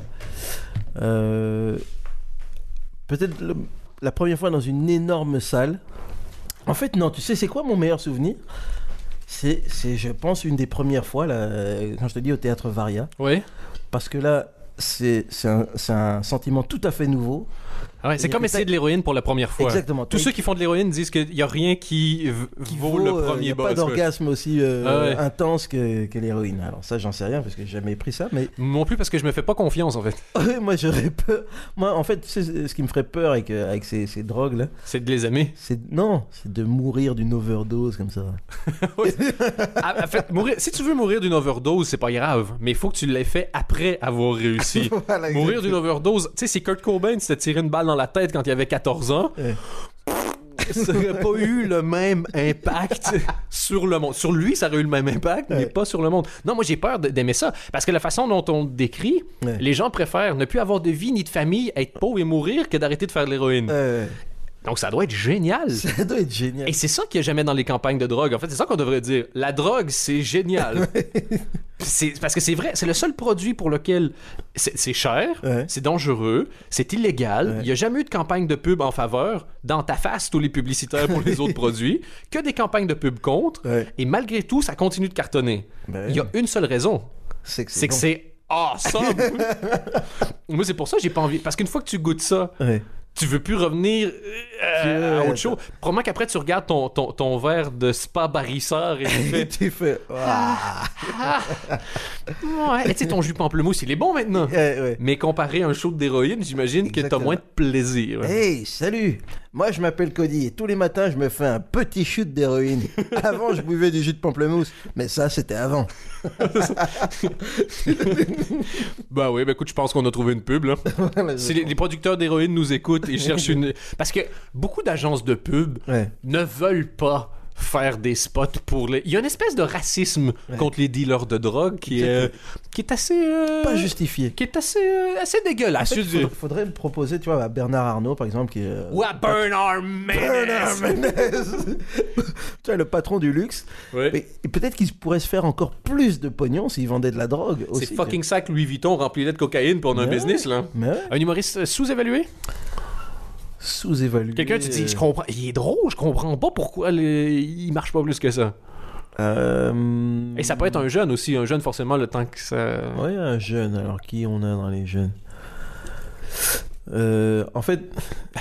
Peut-être la première fois dans une énorme salle. En fait, non, tu sais, c'est quoi mon meilleur souvenir? C'est, je pense, une des premières fois, là, quand je te dis au Théâtre Varia. Oui. Parce que là, c'est un sentiment tout à fait nouveau. Ah ouais, c'est comme essayer de l'héroïne pour la première fois. Exactement. Tous ceux qui font de l'héroïne disent qu'il n'y a rien qui vaut le premier boss. Il n'y a pas d'orgasme aussi intense que l'héroïne. Alors ça, j'en sais rien parce que j'ai jamais pris ça. Mais... Non plus parce que je me fais pas confiance en fait. Oui, moi j'aurais peur. Moi, en fait, tu sais, ce qui me ferait peur avec ces drogues-là... C'est de les aimer. C'est de mourir d'une overdose comme ça. Oui. En fait, si tu veux mourir d'une overdose, c'est pas grave. Mais il faut que tu l'aies fait après avoir réussi. Voilà, mourir d'une overdose... Tu sais, c'est Kurt Cobain qui s'est tiré une balle dans la tête quand il avait 14 ans. Ça n'aurait pas eu le même impact sur le monde. Sur lui, ça aurait eu le même impact, mais pas sur le monde. Non, moi, j'ai peur d'aimer ça. Parce que la façon dont on le décrit, les gens préfèrent ne plus avoir de vie ni de famille, être pauvre et mourir que d'arrêter de faire de l'héroïne. Donc, ça doit être génial. Ça doit être génial. Et c'est ça qu'il n'y a jamais dans les campagnes de drogue. En fait, c'est ça qu'on devrait dire. La drogue, c'est génial. Parce que c'est vrai, c'est le seul produit pour lequel c'est cher, c'est dangereux, c'est illégal. Il n'y a jamais eu de campagne de pub en faveur, dans ta face, tous les publicitaires pour les autres produits, que des campagnes de pub contre. Et malgré tout, ça continue de cartonner. Il y a une seule raison. C'est que c'est awesome. Moi, c'est pour ça que j'ai pas envie. Parce qu'une fois que tu goûtes ça... Tu veux plus revenir à autre chose. Probablement qu'après, tu regardes ton verre de spa barisseur et tu fais... Ouais, tu sais, ton jus pamplemousse, il est bon maintenant. Mais comparé à un shoot d'héroïne, j'imagine que t'as moins de plaisir. Hey, salut! Moi, je m'appelle Cody et tous les matins, je me fais un petit shoot d'héroïne. Avant, je buvais du jus de pamplemousse. Mais ça, c'était avant. Bah oui, écoute, je pense qu'on a trouvé une pub, là. Si les producteurs d'héroïne nous écoutent et cherchent une... Parce que beaucoup d'agences de pub ne veulent pas faire des spots pour les... Il y a une espèce de racisme contre les dealers de drogue qui est assez... pas justifié. Qui est assez dégueulasse. En fait, faudrait me proposer, tu vois, à Bernard Arnault, par exemple, qui est... Ou à Bernard Ménez. Tu vois, le patron du luxe. Mais peut-être qu'il pourrait se faire encore plus de pognon s'il vendait de la drogue aussi. C'est fucking sac Louis Vuitton rempli de cocaïne pour un business, là. Un humoriste sous-évalué? Sous-évalué. Quelqu'un, tu dis, je comprends, il est drôle, je comprends pas pourquoi il marche pas plus que ça. Et ça peut être un jeune aussi, un jeune forcément le temps que ça... Ouais, un jeune, alors qui on a dans les jeunes? En fait...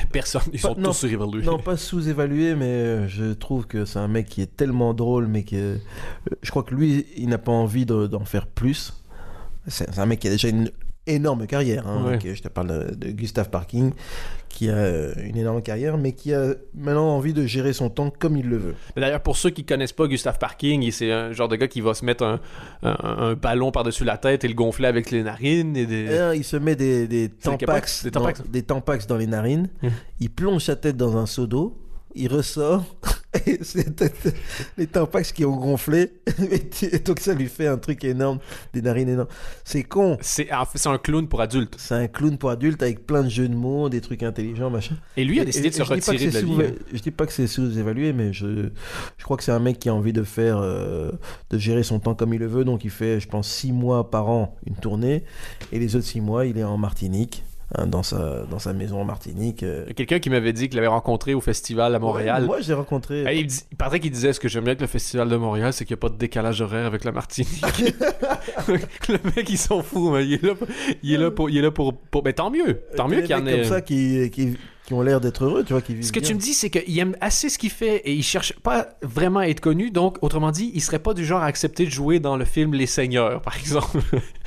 Personne, ils sont tous surévalués. Non, pas sous-évalué, mais je trouve que c'est un mec qui est tellement drôle, mais que je crois que lui, il n'a pas envie d'en faire plus. C'est un mec qui a déjà une énorme carrière. Hein, je te parle de Gustave Parking, qui a une énorme carrière, mais qui a maintenant envie de gérer son temps comme il le veut. D'ailleurs, pour ceux qui connaissent pas Gustave Parking, c'est un genre de gars qui va se mettre un ballon par-dessus la tête et le gonfler avec les narines. Il se met des tampax dans les narines, il plonge sa tête dans un seau d'eau, il ressort, et c'est les tampax qui ont gonflé, et donc ça lui fait un truc énorme, des narines énormes. C'est con. C'est un clown pour adultes. C'est un clown pour adultes avec plein de jeux de mots, des trucs intelligents, machin. Et lui a décidé de se retirer de la vie. Je dis pas que c'est sous-évalué, mais je crois que c'est un mec qui a envie de faire, de gérer son temps comme il le veut, donc il fait, je pense, 6 mois par an une tournée, et les autres 6 mois, il est en Martinique. Dans sa maison en Martinique. Quelqu'un qui m'avait dit qu'il l'avait rencontré au festival à Montréal. Ouais, moi, j'ai rencontré. Il paraît qu'il disait ce que j'aime bien avec le festival de Montréal, c'est qu'il n'y a pas de décalage horaire avec la Martinique. Le mec, il s'en fout, mais il est là pour... Mais tant mieux qu'il y en ait. Comme ça qui ont l'air d'être heureux, tu vois, qui vivent Ce que bien. tu me dis, c'est qu'il aime assez ce qu'il fait et il cherche pas vraiment à être connu. Donc, autrement dit, il serait pas du genre à accepter de jouer dans le film Les Seigneurs, par exemple.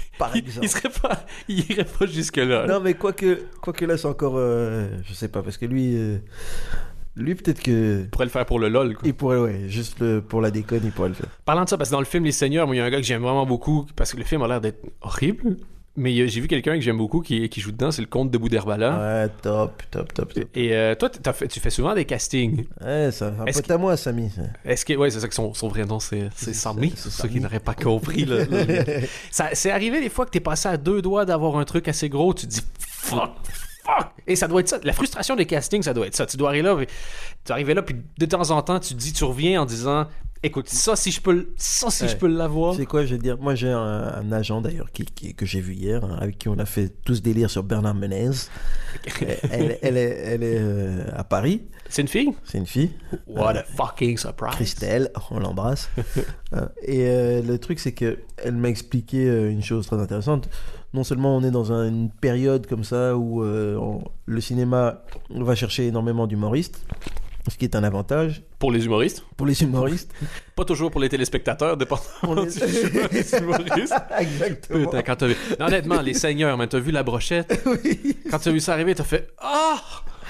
Il irait pas jusque-là. Non, mais quoique là, c'est encore... je sais pas, parce que lui peut-être que... Il pourrait le faire pour le LOL, quoi. Il pourrait, juste pour la déconne, il pourrait le faire. Parlant de ça, parce que dans le film Les Seigneurs, moi, il y a un gars que j'aime vraiment beaucoup, parce que le film a l'air d'être horrible. Mais j'ai vu quelqu'un que j'aime beaucoup qui joue dedans, c'est le comte de Boudherbala. Ouais, top. Et toi, tu fais souvent des castings. Ouais, c'est un pote à moi, Samy. Est-ce que... Ouais, c'est ça que son vrai nom, c'est Samy. C'est ceux qui n'auraient pas compris. C'est arrivé des fois que t'es passé à 2 doigts d'avoir un truc assez gros, tu te dis fuck. Et ça doit être ça. La frustration des castings, ça doit être ça. Tu dois arriver là, puis de temps en temps, tu reviens en disant... Écoute, ça, si je peux l'avoir. C'est quoi, je vais te dire? Moi, j'ai un agent, d'ailleurs, que j'ai vu hier, avec qui on a fait tout ce délire sur Bernard Menez. Elle est à Paris. C'est une fille? C'est une fille. What a fucking surprise. Christelle, on l'embrasse. Et le truc, c'est qu'elle m'a expliqué une chose très intéressante. Non seulement on est dans une période comme ça où le cinéma va chercher énormément d'humoristes, ce qui est un avantage. Pour les humoristes. Pas toujours pour les téléspectateurs, dépendamment du humoriste. Exactement. Putain, quand t'as vu... Non, honnêtement, Les Seigneurs, mais t'as vu la brochette? Oui. Quand t'as vu ça arriver, t'as fait... Ah!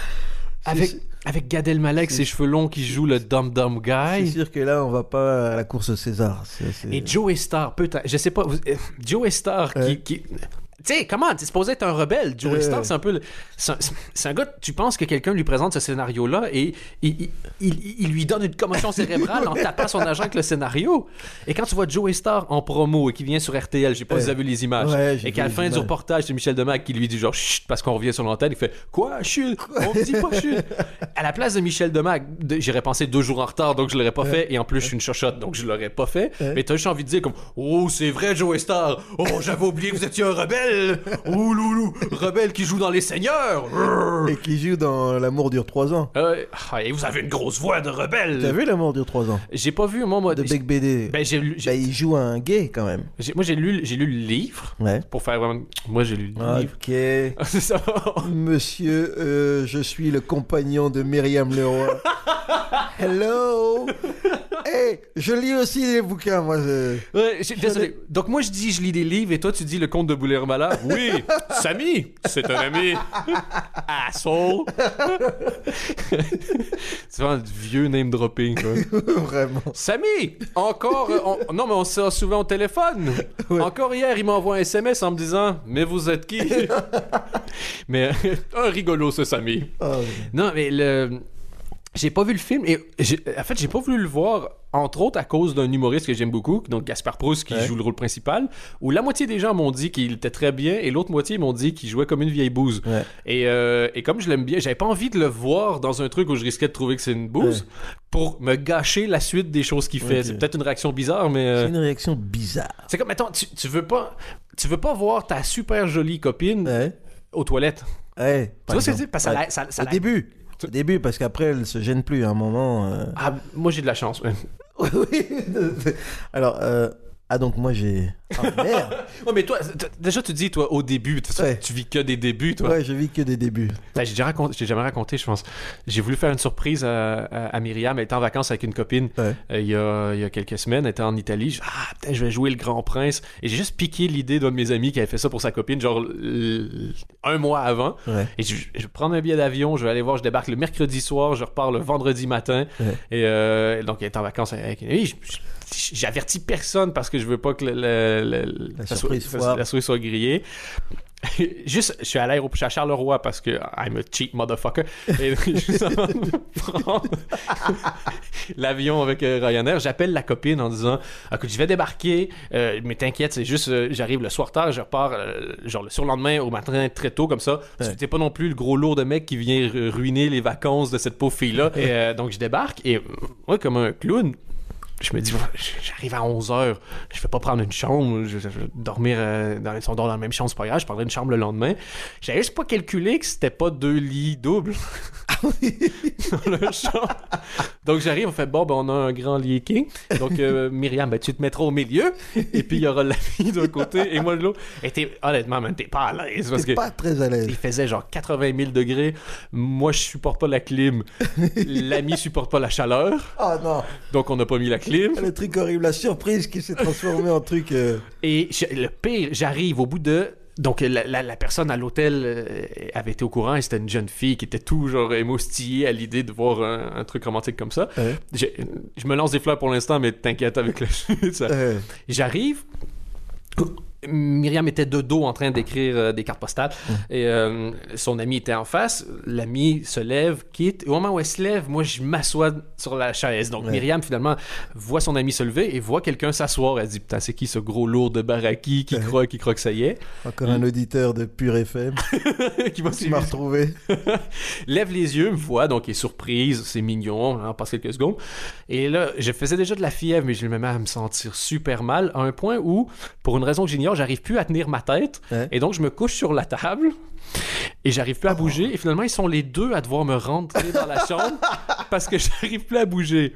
Avec Gad Elmaleh, ses cheveux longs qui joue le dumb guy. C'est sûr que là, on va pas à la course au César. Et Joey Starr, putain, je sais pas... Joey Starr qui... Tu sais, comment? T'es supposé être un rebelle. Joey Starr, c'est un peu... C'est un gars, tu penses que quelqu'un lui présente ce scénario-là et il lui donne une commotion cérébrale en tapant son agent avec le scénario. Et quand tu vois Joey Starr en promo et qui vient sur RTL, je sais pas si vous avez vu les images, et qu'à la fin du reportage, c'est Michel Demac qui lui dit genre chut, parce qu'on revient sur l'antenne, il fait quoi? Chut! On me dit pas chut! À la place de Michel Demac, j'aurais pensé 2 jours en retard, donc je l'aurais pas fait, et en plus je suis une chochotte, donc je l'aurais pas fait. Mais t'as juste envie de dire comme oh, c'est vrai, Joey Starr! Oh, j'avais oublié que vous étiez un rebelle! Oh loulou, rebelle qui joue dans Les Seigneurs et qui joue dans L'amour dure 3 ans. Et vous avez une grosse voix de rebelle. T'as vu L'amour dure 3 ans? J'ai pas vu moi de Bec BD. Il joue un gay quand même. Moi j'ai lu le livre. Ouais. Pour faire vraiment. Moi j'ai lu le livre. Ok. C'est ça. Monsieur, je suis le compagnon de Myriam Leroy. Hello. Hey, je lis aussi des bouquins, moi. Désolé. Donc moi je dis je lis des livres et toi tu dis le comte de Boudherbala. Oui, Samy, c'est un ami. Asshole. C'est vraiment du vieux name dropping, quoi. Vraiment. Samy, encore. Non, mais on se sort souvent au téléphone. Ouais. Encore hier, il m'envoie un SMS en me disant mais vous êtes qui? Mais un rigolo, ce Samy. Oh, non, mais j'ai pas vu le film et en fait j'ai pas voulu le voir entre autres à cause d'un humoriste que j'aime beaucoup, donc Gaspard Proust qui joue le rôle principal, où la moitié des gens m'ont dit qu'il était très bien et l'autre moitié m'ont dit qu'il jouait comme une vieille bouse. Et comme je l'aime bien, j'avais pas envie de le voir dans un truc où je risquais de trouver que c'est une bouse pour me gâcher la suite des choses qu'il fait. C'est peut-être une réaction bizarre, mais c'est une réaction bizarre. C'est comme mettons tu veux pas voir ta super jolie copine aux toilettes. Tu vois ce que je dis? Parce que ça au début. Au début, parce qu'après, elle se gêne plus à un moment. Ah, moi j'ai de la chance. Oui. Alors, Ah, donc moi j'ai... Ah, merde. Ouais, mais toi, déjà tu dis, toi, au début, tu vis que des débuts, toi. Ouais, je vis que des débuts. J'ai jamais raconté, je pense. J'ai voulu faire une surprise à Myriam. Elle était en vacances avec une copine il y a quelques semaines. Elle était en Italie. Putain, je vais jouer le Grand Prince. Et j'ai juste piqué l'idée d'un de mes amis qui avait fait ça pour sa copine, genre un mois avant. Ouais. Et je vais prendre un billet d'avion, je vais aller voir, je débarque le mercredi soir, je repars le vendredi matin. Ouais. Et donc, elle était en vacances avec une amie. J'avertis personne parce que je veux pas que la souris soit grillée. Juste, je suis à l'aéroport, je suis à Charleroi parce que I'm a cheap motherfucker. Et juste avant de prendre l'avion avec Ryanair, j'appelle la copine en disant écoute, je vais débarquer, mais t'inquiète, c'est juste, j'arrive le soir tard, je repars genre le surlendemain au matin très tôt comme ça. T'es pas non plus le gros lourd de mec qui vient ruiner les vacances de cette pauvre fille-là. Et donc je débarque et moi, comme un clown, je me dis, j'arrive à 11h, je vais pas prendre une chambre, je vais dormir dans la même chambre, c'est pas grave, je prendrai une chambre le lendemain. J'avais juste pas calculé que c'était pas 2 lits doubles dans leur chambre. Donc j'arrive, on fait, on a un grand lit king. Donc Myriam, tu te mettras au milieu, et puis il y aura la fille d'un côté, et moi de l'autre. Et honnêtement, t'es pas à l'aise. T'es pas très à l'aise. Il faisait genre 80 000 degrés. Moi, je supporte pas la clim. L'ami supporte pas la chaleur. Oh non. Donc on n'a pas mis la clim. Le truc horrible, la surprise qui s'est transformée en truc... Et le pire, j'arrive au bout de... Donc la personne à l'hôtel avait été au courant et c'était une jeune fille qui était tout genre émoustillée à l'idée de voir un truc romantique comme ça. Je me lance des fleurs pour l'instant, mais t'inquiète avec le chute. J'arrive... Myriam était de dos en train d'écrire des cartes postales et son ami était en face. L'ami se lève, quitte. Au moment où elle se lève, moi je m'assois sur la chaise. Donc Myriam finalement voit son ami se lever et voit quelqu'un s'asseoir. Elle dit putain, c'est qui ce gros lourd de baraki qui croit que ça y est. Encore un auditeur de Pure FM qui m'a retrouvé. Lève les yeux, me voit, donc est surprise, c'est mignon, on passe quelques secondes. Et là, je faisais déjà de la fièvre, mais je me mets à me sentir super mal à un point où, pour une raison que j'ignore, j'arrive plus à tenir ma tête et donc je me couche sur la table et j'arrive plus à bouger et finalement ils sont les deux à devoir me rentrer dans la chambre parce que j'arrive plus à bouger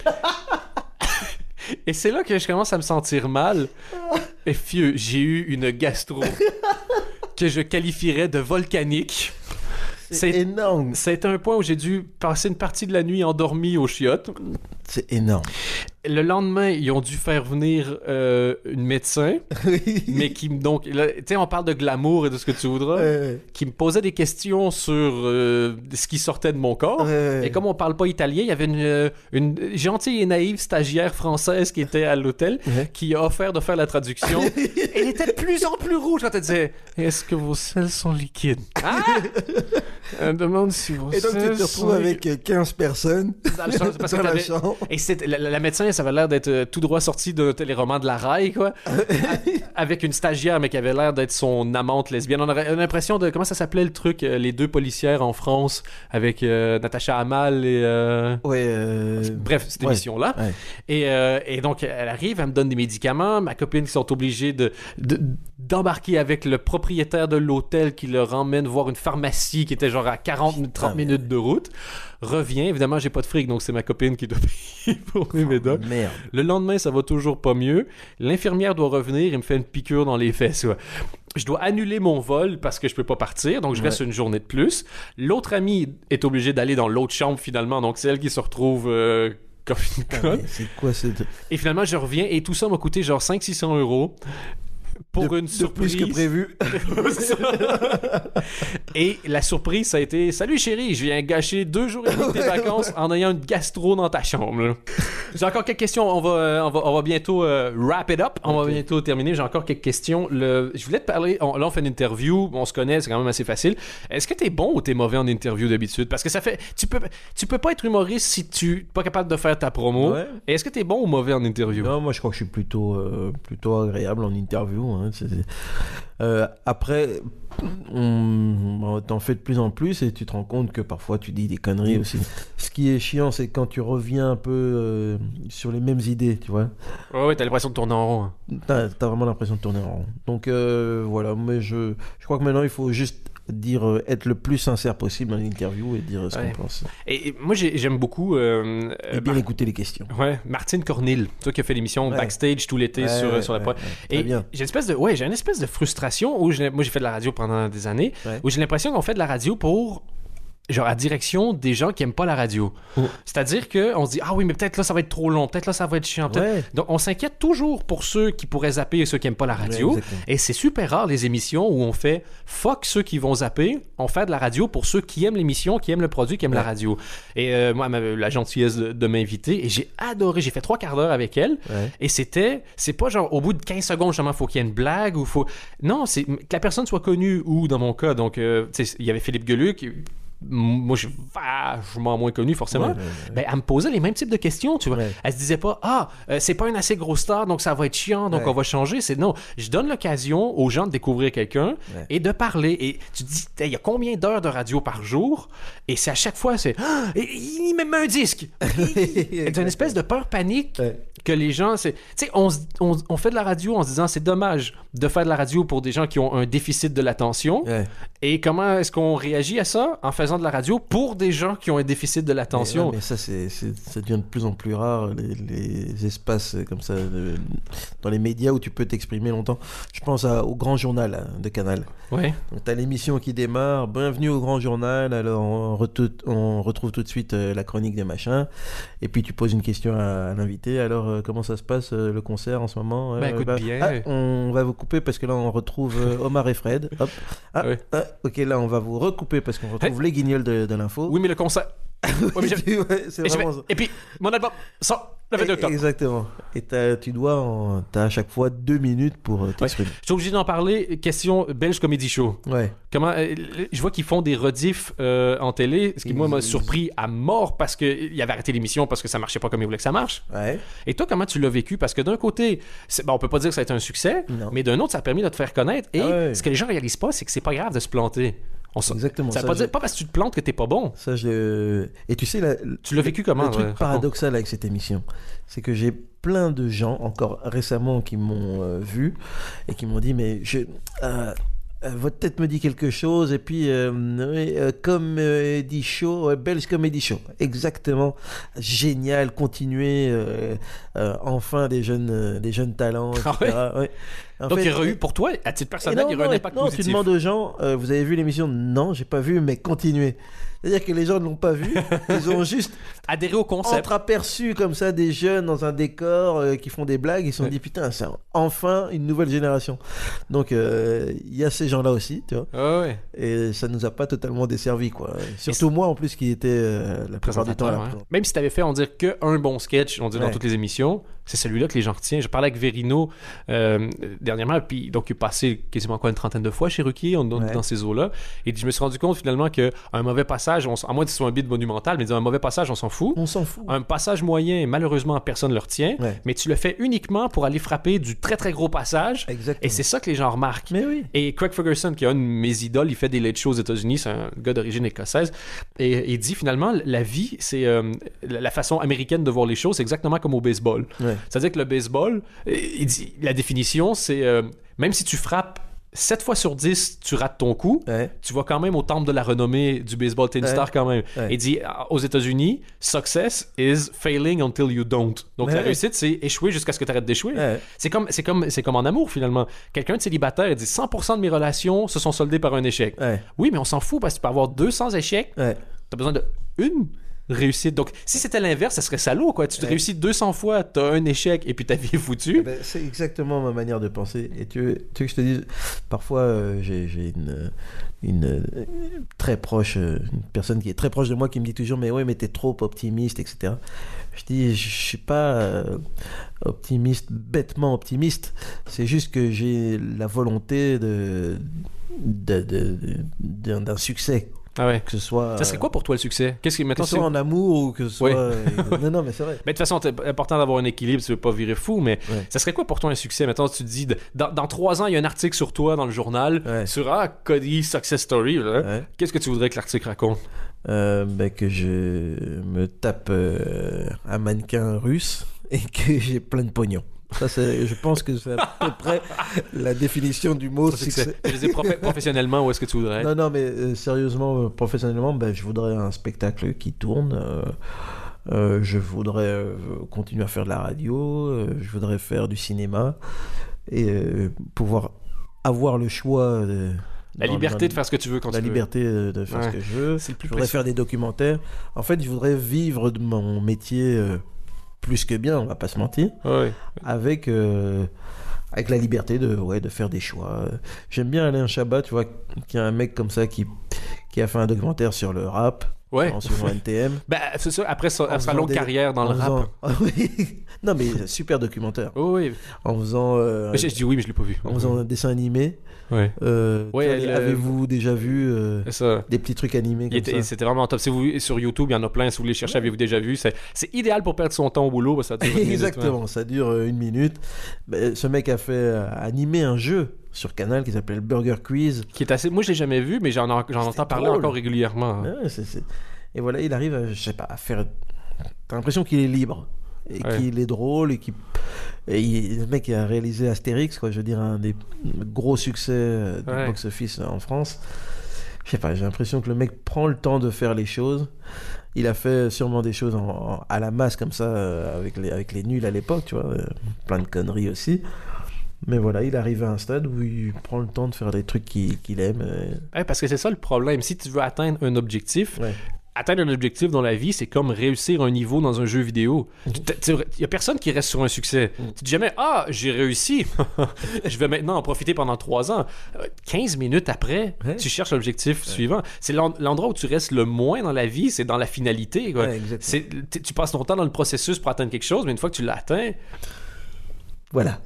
et c'est là que je commence à me sentir mal et fieu, j'ai eu une gastro que je qualifierais de volcanique. C'est énorme. C'est un point où j'ai dû passer une partie de la nuit endormi aux chiottes. C'est énorme. Le lendemain, ils ont dû faire venir une médecin, mais qui donc, tu sais, on parle de glamour et de ce que tu voudras, qui me posait des questions sur ce qui sortait de mon corps. Et comme on parle pas italien, il y avait une gentille et naïve stagiaire française qui était à l'hôtel, qui a offert de faire la traduction. Elle était de plus en plus rouge quand elle disait « Est-ce que vos selles sont liquides? » Ah! Elle demande si vos selles sont liquides. Et donc tu te retrouves avec 15 personnes dans la chambre. Et la médecin, ça avait l'air d'être tout droit sorti d'un téléroman de la Rai, quoi. Avec une stagiaire, mais qui avait l'air d'être son amante lesbienne. On a l'impression de... Comment ça s'appelait le truc? Les deux policières en France, avec Natacha Hamel et... Bref, cette émission-là. Ouais. Et donc, elle arrive, elle me donne des médicaments. Ma copine qui sont obligées d'embarquer avec le propriétaire de l'hôtel qui leur emmène voir une pharmacie qui était genre à 40-30 minutes de route. Revient. Évidemment, j'ai pas de fric, donc c'est ma copine qui doit payer pour mes médocs. Merde. Le lendemain, ça va toujours pas mieux. L'infirmière doit revenir et me fait une piqûre dans les fesses. Ouais. Je dois annuler mon vol parce que je peux pas partir, donc je reste une journée de plus. L'autre amie est obligée d'aller dans l'autre chambre finalement, donc c'est elle qui se retrouve... comme une conne. C'est quoi Et finalement, je reviens et tout ça m'a coûté genre 500-600 €. Pour une surprise. De plus que prévu. Et la surprise, ça a été « Salut chérie, je viens gâcher 2 jours et demi de tes vacances en ayant une gastro dans ta chambre. » Là. J'ai encore quelques questions. On va bientôt wrap it up. On va bientôt terminer. J'ai encore quelques questions. Je voulais te parler... Là, on fait une interview. On se connaît, c'est quand même assez facile. Est-ce que t'es bon ou t'es mauvais en interview d'habitude? Parce que ça fait... Tu peux pas être humoriste si tu n'es pas capable de faire ta promo. Ouais. Et est-ce que t'es bon ou mauvais en interview? Non, moi, je crois que je suis plutôt agréable en interview. Hein. Après, t'en fais de plus en plus et tu te rends compte que parfois tu dis des conneries aussi. Ce qui est chiant, c'est quand tu reviens un peu sur les mêmes idées, tu vois. Ouais, t'as l'impression de tourner en rond. T'as vraiment l'impression de tourner en rond. Donc voilà, mais je crois que maintenant il faut juste dire, être le plus sincère possible dans l'interview et dire ce qu'on pense. Et moi, j'aime beaucoup... et bien écouter les questions. Ouais, Martine Cornil, toi qui as fait l'émission Backstage tout l'été sur la prod. Et j'ai une espèce de frustration où moi, j'ai fait de la radio pendant des années, où j'ai l'impression qu'on fait de la radio pour... genre à direction des gens qui aiment pas la radio. C'est-à-dire qu'on se dit, ah oui, mais peut-être là, ça va être trop long, peut-être là, ça va être chiant. Donc, on s'inquiète toujours pour ceux qui pourraient zapper et ceux qui aiment pas la radio. Et c'est super rare, les émissions où on fait fuck ceux qui vont zapper, on fait de la radio pour ceux qui aiment l'émission, qui aiment le produit, qui aiment la radio. Et moi, la gentillesse de m'inviter, et j'ai adoré, j'ai fait 3/4 d'heure avec elle, et c'est pas genre, au bout de 15 secondes, justement, faut qu'il y ait une blague, ou faut... Non, c'est que la personne soit connue, ou dans mon cas, donc, tu sais, il y avait Philippe Geluc, moi je suis vachement moins connu forcément, ben, elle me posait les mêmes types de questions, tu vois. Elle se disait pas c'est pas une assez grosse star donc ça va être chiant donc on va changer. C'est non, je donne l'occasion aux gens de découvrir quelqu'un et de parler. Et tu te dis, il y a combien d'heures de radio par jour? Et c'est à chaque fois il met un disque. C'est une espèce de peur panique que les gens, tu sais, on fait de la radio en se disant c'est dommage de faire de la radio pour des gens qui ont un déficit de l'attention. Et comment est-ce qu'on réagit à ça? En faisant de la radio pour des gens qui ont un déficit de l'attention. Mais ça, ça devient de plus en plus rare, les espaces comme ça, dans les médias où tu peux t'exprimer longtemps. Je pense au Grand Journal de Canal. Donc, tu as l'émission qui démarre, bienvenue au Grand Journal, alors on retrouve tout de suite la chronique des machins, et puis tu poses une question à l'invité, alors comment ça se passe le concert en ce moment? Écoute bien. On va vous couper parce que là on retrouve Omar et Fred. Hop. Ok, là on va vous recouper parce qu'on retrouve les guignols de l'info. Oui, mais le concert. C'est vraiment ça. Et puis, mon album sort le 22 octobre. Exactement. Et t'as à chaque fois 2 minutes pour t'exprimer. Je suis obligé d'en parler. Question Belge Comedy Show. Comment, je vois qu'ils font des rediffs en télé, ce qui, moi, m'a surpris à mort parce qu'ils avaient arrêté l'émission parce que ça marchait pas comme ils voulaient que ça marche. Et toi, comment tu l'as vécu? Parce que d'un côté, on peut pas dire que ça a été un succès, mais d'un autre, ça a permis de te faire connaître. Et ce que les gens réalisent pas, c'est que c'est pas grave de se planter. Exactement. Ça veut pas dire pas parce que tu te plantes que t'es pas bon. Et tu sais, tu l'as vécu comment? Le truc paradoxal avec cette émission, c'est que j'ai plein de gens, encore récemment, qui m'ont vu et qui m'ont dit, mais votre tête me dit quelque chose, et puis Comedy Show, Belge Comedy Show, exactement, génial, continuez, enfin des jeunes talents, etc. Donc, il y aurait eu pour toi, à titre personnel, il y aurait un impact positif. Tu demandes aux gens, vous avez vu l'émission? Non, j'ai pas vu, mais continuez. C'est-à-dire que les gens ne l'ont pas vu, ils ont juste adhéré au concept. Entreaperçu comme ça des jeunes dans un décor qui font des blagues, ils se sont dit putain, c'est enfin une nouvelle génération. Donc il y a ces gens-là aussi, tu vois. Et ça nous a pas totalement desservi, quoi. Surtout moi en plus qui était la plupart du temps là. Même si tu avais fait, on dirait qu'un bon sketch, on dirait dans toutes les émissions, c'est celui-là que les gens retiennent. Je parlais avec Verino dernièrement, puis donc il est passé quasiment une 30aine de fois chez Ruquier, dans ces eaux-là, et je me suis rendu compte finalement qu'un mauvais passage, à moins que ce soit un bid monumental, mais un mauvais passage, on s'en fout. On s'en fout. Un passage moyen, malheureusement, personne ne le retient, mais tu le fais uniquement pour aller frapper du très très gros passage. Exactement. Et c'est ça que les gens remarquent. Mais oui. Et Craig Ferguson, qui est un de mes idoles, il fait des late shows aux États-Unis, c'est un gars d'origine écossaise, et il dit finalement, la vie, c'est la façon américaine de voir les choses, c'est exactement comme au baseball. C'est-à-dire que le baseball, il dit, la définition, c'est même si tu frappes 7 fois sur 10, tu rates ton coup, tu vas quand même au temple de la renommée du baseball, t'es une star quand même. Il dit, aux États-Unis, success is failing until you don't. Donc la réussite, c'est échouer jusqu'à ce que tu arrêtes d'échouer. C'est comme en amour, finalement. Quelqu'un de célibataire, il dit 100% de mes relations se sont soldées par un échec. Oui, mais on s'en fout parce que tu peux avoir 200 échecs, t'as besoin de une réussite. Donc, si c'était l'inverse, ça serait salaud, quoi. Tu te réussis 200 fois, t'as un échec et puis ta vie est foutue. C'est exactement ma manière de penser. Et tu veux que je te dise, parfois, j'ai une très proche, une personne qui est très proche de moi qui me dit toujours, mais oui, mais t'es trop optimiste, etc. Je dis, je suis pas optimiste, bêtement optimiste. C'est juste que j'ai la volonté d'un succès. Que ce soit, ça serait quoi pour toi le succès? Que ce soit en amour ou que ce soit... non, mais c'est vrai. Mais de toute façon, c'est important d'avoir un équilibre, tu veux pas virer fou, mais ça serait quoi pour toi un succès? Mettons, tu te dis, dans 3 ans, il y a un article sur toi dans le journal, sur Cody Success Story. Qu'est-ce que tu voudrais que l'article raconte? Que je me tape un mannequin russe et que j'ai plein de pognon. Ça, je pense que c'est à peu près la définition du mot succès. Je disais professionnellement, où est-ce que tu voudrais être? Non, mais sérieusement, professionnellement, je voudrais un spectacle qui tourne. Je voudrais continuer à faire de la radio. Je voudrais faire du cinéma. Et pouvoir avoir le choix... La liberté de faire ce que tu veux quand tu veux. La liberté de faire ce que je veux. C'est le plus je voudrais faire des documentaires. En fait, je voudrais vivre de mon métier plus que bien, on va pas se mentir. Ouais. Avec la liberté de faire des choix. J'aime bien Alain Chabat, tu vois, qui est un mec comme ça qui a fait un documentaire sur le rap. Ouais. En suivant NTM. C'est ça, après sa longue carrière dans le rap. Oui. Non, mais super documentaire. Oh, oui. En faisant... je dis oui, mais je l'ai pas vu. En faisant un dessin animé. Ouais. Avez-vous déjà vu des petits trucs animés comme ça? C'était vraiment top. Si vous sur YouTube, il y en a plein. Si vous les cherchez, avez-vous déjà vu? C'est idéal pour perdre son temps au boulot. Ça dure Exactement, ça dure 1 minute. Ce mec a fait animer un jeu sur Canal qui s'appelle Burger Quiz. Qui est assez... Moi, je l'ai jamais vu, mais j'en entends parler encore régulièrement. Ouais, Et voilà, il arrive à faire... T'as l'impression qu'il est libre. Et qu'il est drôle. Le mec a réalisé Astérix, quoi. Je veux dire, un des gros succès du box-office en France. Je sais pas, j'ai l'impression que le mec prend le temps de faire les choses. Il a fait sûrement des choses à la masse comme ça, avec les nuls à l'époque, tu vois. Plein de conneries aussi. Mais voilà, il arrive à un stade où il prend le temps de faire des trucs qu'il aime. Parce que c'est ça le problème. Si tu veux atteindre un objectif... Atteindre un objectif dans la vie, c'est comme réussir un niveau dans un jeu vidéo. Il y a personne qui reste sur un succès. Tu dis jamais « Ah, j'ai réussi! Je vais maintenant en profiter pendant 3 ans. » 15 minutes après, tu cherches l'objectif suivant. C'est l'endroit où tu restes le moins dans la vie, c'est dans la finalité. Quoi. Tu passes ton temps dans le processus pour atteindre quelque chose, mais une fois que tu l'as atteint... Voilà.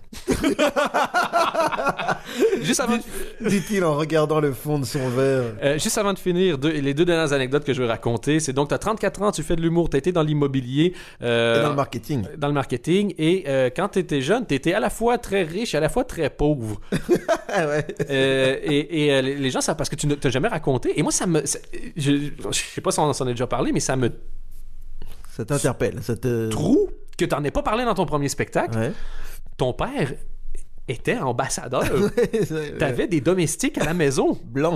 Juste avant dit-il en regardant le fond de son verre. Juste avant de finir, les 2 dernières anecdotes que je veux raconter, c'est donc tu as 34 ans, tu fais de l'humour, tu as été dans l'immobilier. Et dans le marketing. Dans le marketing. Et quand tu étais jeune, tu étais à la fois très riche et à la fois très pauvre. Ouais. Et les gens savent parce que tu ne t'as jamais raconté. Et moi, je sais pas si on s'en a déjà parlé, mais ça t'interpelle. Trou que tu n'en aies pas parlé dans ton premier spectacle. Ouais. Ton père était ambassadeur. T'avais des domestiques à la maison. Blancs.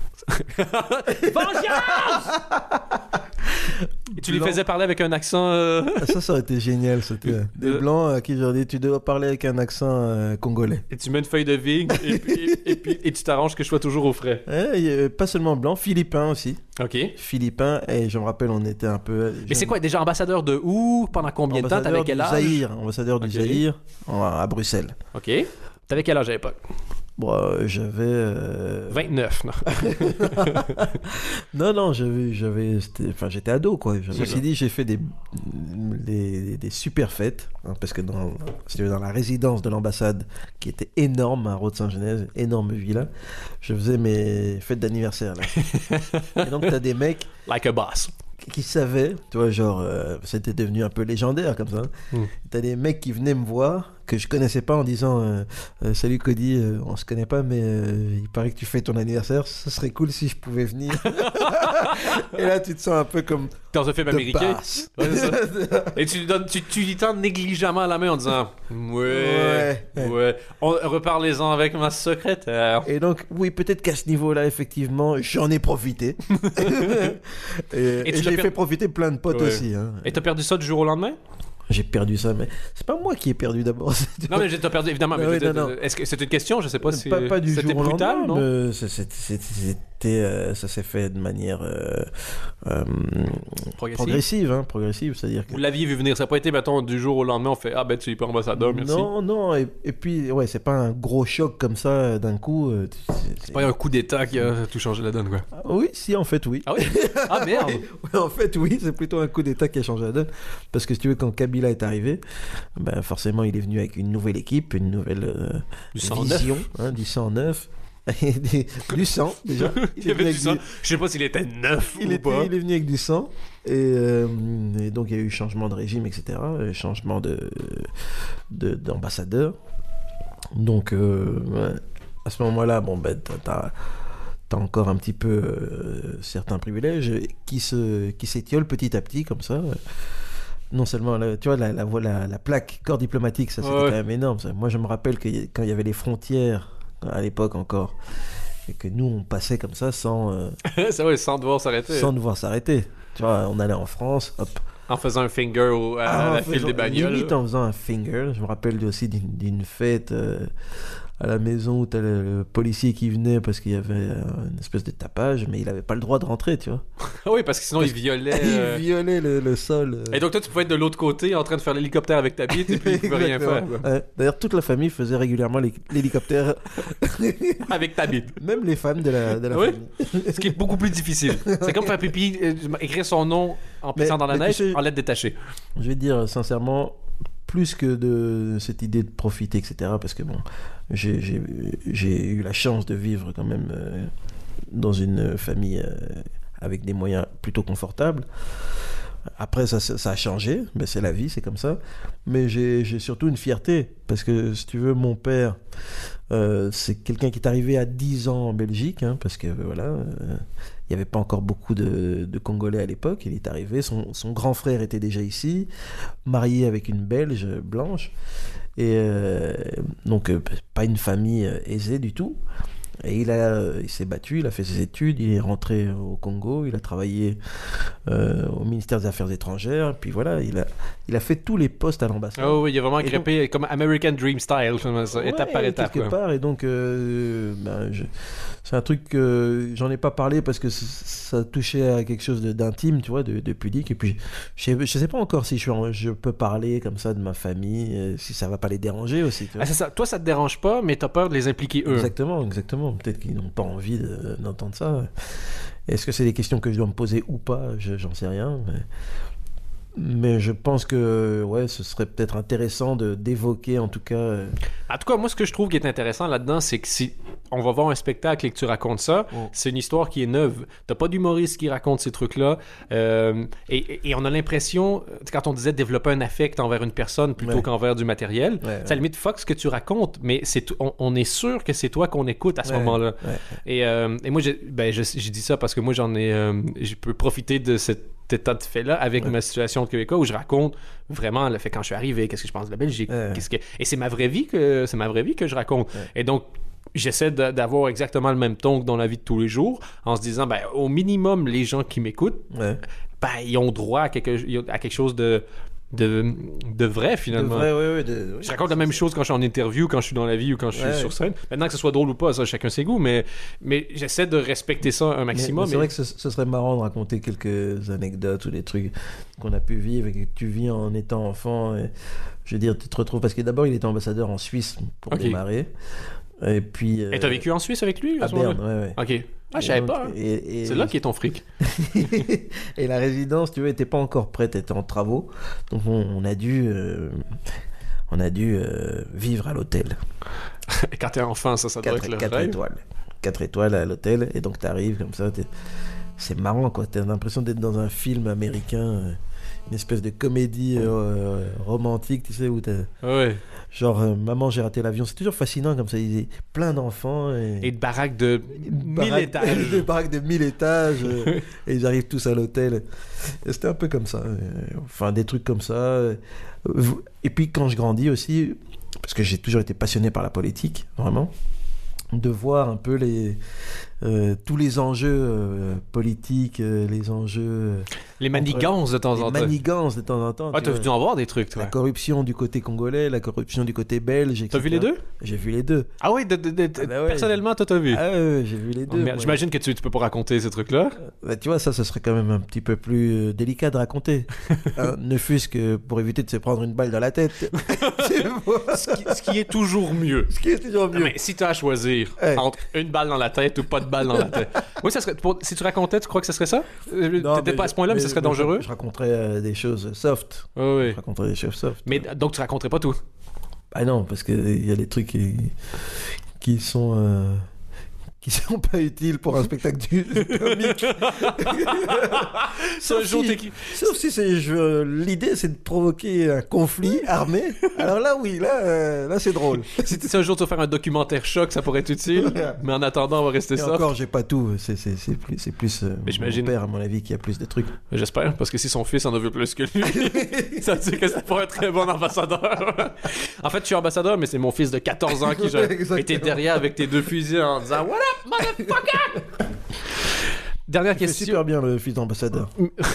Vengeance! Et tu les faisais parler avec un accent... Ça aurait été génial. C'était des blancs à qui j'aurais dit tu dois parler avec un accent congolais. Et tu mets une feuille de vigne et tu t'arranges que je sois toujours au frais. Pas seulement blanc, philippin aussi. OK. Philippin, et je me rappelle, on était un peu... Mais c'est quoi, déjà ambassadeur de où? Pendant combien de temps? T'avais quel âge? Ambassadeur du Zaïre à Bruxelles. OK. T'avais quel âge à l'époque? Bon, j'avais... 29, non. non, j'étais ado, quoi. Je me suis dit, j'ai fait des super fêtes, parce que c'était dans la résidence de l'ambassade, qui était énorme, à Rode-Saint-Genèse, énorme villa, je faisais mes fêtes d'anniversaire, là. Et donc, t'as des mecs... Like a boss. Qui savaient, tu vois, genre, c'était devenu un peu légendaire, comme ça. T'as des mecs qui venaient me voir, que je connaissais pas, en disant salut Cody, on se connaît pas, mais il paraît que tu fais ton anniversaire, ça serait cool si je pouvais venir. Et là tu te sens un peu comme dans un film américain. Et tu lui tends négligemment la main en disant ouais. Reparlez-en avec ma secrétaire. Et donc oui, peut-être qu'à ce niveau-là effectivement j'en ai profité. et j'ai fait profiter plein de potes aussi, hein. Et t'as perdu ça du jour au lendemain? J'ai perdu ça, mais c'est pas moi qui ai perdu d'abord. Non, mais t'as perdu évidemment. Mais non. Est-ce que c'est une question? Je sais pas si pas du c'était jour au brutal, lendemain, non? Ça s'est fait de manière progressive, c'est-à-dire que vous l'aviez vu venir. Ça n'a pas été, mettons, du jour au lendemain, on fait ah ben tu es pas ambassadeur, merci. Non. Et puis ouais, c'est pas un gros choc comme ça d'un coup. C'est pas un coup d'état qui a tout changé la donne, quoi. Oui, si en fait oui. Ah oui. Ah merde. Ouais, en fait oui, c'est plutôt un coup d'état qui a changé la donne, parce que si tu veux, quand Kabila est arrivé, ben forcément il est venu avec une nouvelle équipe, une nouvelle vision, du sang neuf. Du sang déjà. Il avait du sang. Je sais pas s'il était neuf ou pas. Il est venu avec du sang et donc il y a eu changement de régime, etc. Changement d'ambassadeur. Donc à ce moment-là, bon ben t'as encore un petit peu certains privilèges qui s'étiolent petit à petit comme ça. non seulement, tu vois, la plaque corps diplomatique, ça c'était quand même énorme. Ça. Moi, je me rappelle que quand il y avait les frontières, à l'époque encore, et que nous, on passait comme ça sans... sans devoir s'arrêter. Sans devoir s'arrêter. Tu vois, on allait en France, hop. En faisant un finger à la file des bagnoles. Limite en faisant un finger. Je me rappelle aussi d'une fête à la maison où t'as le policier qui venait parce qu'il y avait une espèce de tapage, mais il avait pas le droit de rentrer, tu vois. Oui, parce que sinon il violait... il violait le sol. Et donc toi, tu pouvais être de l'autre côté en train de faire l'hélicoptère avec ta bite et puis tu pouvais rien faire. D'ailleurs, toute la famille faisait régulièrement l'hélicoptère. Avec ta bite. Même les femmes de la famille. Ce qui est beaucoup plus difficile. C'est comme faire pipi, écrire son nom en pissant dans la neige en lettres détachées. Je vais te dire sincèrement, plus que de cette idée de profiter, etc. Parce que bon, j'ai eu la chance de vivre quand même dans une famille avec des moyens plutôt confortables. Après, ça a changé, mais c'est la vie, c'est comme ça. Mais j'ai surtout une fierté, parce que si tu veux, mon père, c'est quelqu'un qui est arrivé à 10 ans en Belgique, hein, parce que voilà, il n'y avait pas encore beaucoup de Congolais à l'époque. Il est arrivé, son grand frère était déjà ici, marié avec une Belge blanche, et donc pas une famille aisée du tout. Et il s'est battu, il a fait ses études, il est rentré au Congo, il a travaillé au ministère des Affaires étrangères, puis voilà, il a fait tous les postes à l'ambassade. Oh oui, il a vraiment grimpé comme American Dream style, étape par étape. Quelque part, et donc c'est un truc que j'en ai pas parlé parce que ça touchait à quelque chose d'intime, tu vois, de pudique, et puis je sais pas encore si je peux parler comme ça de ma famille, si ça va pas les déranger aussi. Tu vois. C'est ça. Toi, ça te dérange pas, mais t'as peur de les impliquer eux. Exactement. Peut-être qu'ils n'ont pas envie d'entendre ça. Est-ce que c'est des questions que je dois me poser ou pas? J'en sais rien. Mais je pense que ce serait peut-être intéressant d'évoquer en tout cas... En tout cas, moi, ce que je trouve qui est intéressant là-dedans, c'est que si on va voir un spectacle et que tu racontes ça, c'est une histoire qui est neuve. T'as pas d'humoriste qui raconte ces trucs-là. Et on a l'impression, quand on disait développer un affect envers une personne plutôt qu'envers du matériel, à la limite, fuck ce que tu racontes, mais on est sûr que c'est toi qu'on écoute à ce moment-là. Et moi, j'ai dit ça parce que moi, je peux profiter de cet état de fait-là avec ma situation de Québécois où je raconte vraiment le fait quand je suis arrivé, qu'est-ce que je pense de la Belgique, et c'est ma vraie vie que je raconte. Et donc j'essaie d'avoir exactement le même ton que dans la vie de tous les jours, en se disant au minimum les gens qui m'écoutent ils ont droit à quelque chose de vrai finalement. Je raconte la même chose quand je suis en interview, quand je suis dans la vie ou quand je suis sur scène. Maintenant que ce soit drôle ou pas, ça chacun ses goûts, mais j'essaie de respecter ça un maximum. Mais c'est vrai que ce serait marrant de raconter quelques anecdotes ou des trucs qu'on a pu vivre et que tu vis en étant enfant. Et, je veux dire, tu te retrouves parce que d'abord il était ambassadeur en Suisse pour démarrer. Et puis. Et t'as vécu en Suisse avec lui à Berne, Ok. Ah, je savais pas. C'est là qu'est ton fric. Et la résidence, tu vois, était pas encore prête, elle était en travaux. Donc on a dû vivre à l'hôtel. Et quand t'es enfant, ça doit être le 4 rêve. étoiles. 4 étoiles à l'hôtel. Et donc t'arrives comme ça. C'est marrant, quoi. T'as l'impression d'être dans un film américain. Une espèce de comédie romantique, tu sais, où t'as... Genre, maman, j'ai raté l'avion. C'est toujours fascinant comme ça. Il y a plein d'enfants. Et de baraques de 1000 étages. Des baraques de 1000 étages. Et ils arrivent tous à l'hôtel. Et c'était un peu comme ça. Enfin, des trucs comme ça. Et puis, quand je grandis aussi, parce que j'ai toujours été passionné par la politique, vraiment, de voir un peu tous les enjeux politiques, les enjeux... Les manigances de temps en temps. Les manigances de temps en temps. Ah, t'as dû en voir des trucs, toi. La corruption du côté congolais, la corruption du côté belge, etc. T'as vu les deux? J'ai vu les deux. Ah oui, personnellement, toi, t'as vu? Ah ouais, j'ai vu les deux. J'imagine que tu peux pas raconter ces trucs-là. Tu vois, ça, ce serait quand même un petit peu plus délicat de raconter. Ne fût-ce que pour éviter de se prendre une balle dans la tête. Ce qui est toujours mieux. Non, mais si tu as à choisir entre une balle dans la tête ou pas de balle dans la tête. Oui, ça serait, si tu racontais, tu crois que ça serait ça? T'étais pas à ce point-là, mais ça serait dangereux? Je raconterais des choses soft. Oui. Je raconterais des choses soft. Mais donc tu raconterais pas tout? Ah non, parce qu'il y a des trucs qui sont qui sont pas utiles pour un spectacle comique. Sauf si l'idée c'est de provoquer un conflit armé. Alors là, oui, là c'est drôle. Si un jour tu vas faire un documentaire choc, ça pourrait être utile. Mais en attendant, on va rester soft. Encore, j'ai pas tout. C'est plus mon père, à mon avis, qui a plus de trucs. J'espère, parce que si son fils en a vu plus que lui, ça veut dire que ça pourrait être un très bon ambassadeur. En fait, je suis ambassadeur, mais c'est mon fils de 14 ans qui était derrière avec tes 2 fusils en disant « What up, motherfucker! » Dernière question. C'est super bien, le fils d'ambassadeur.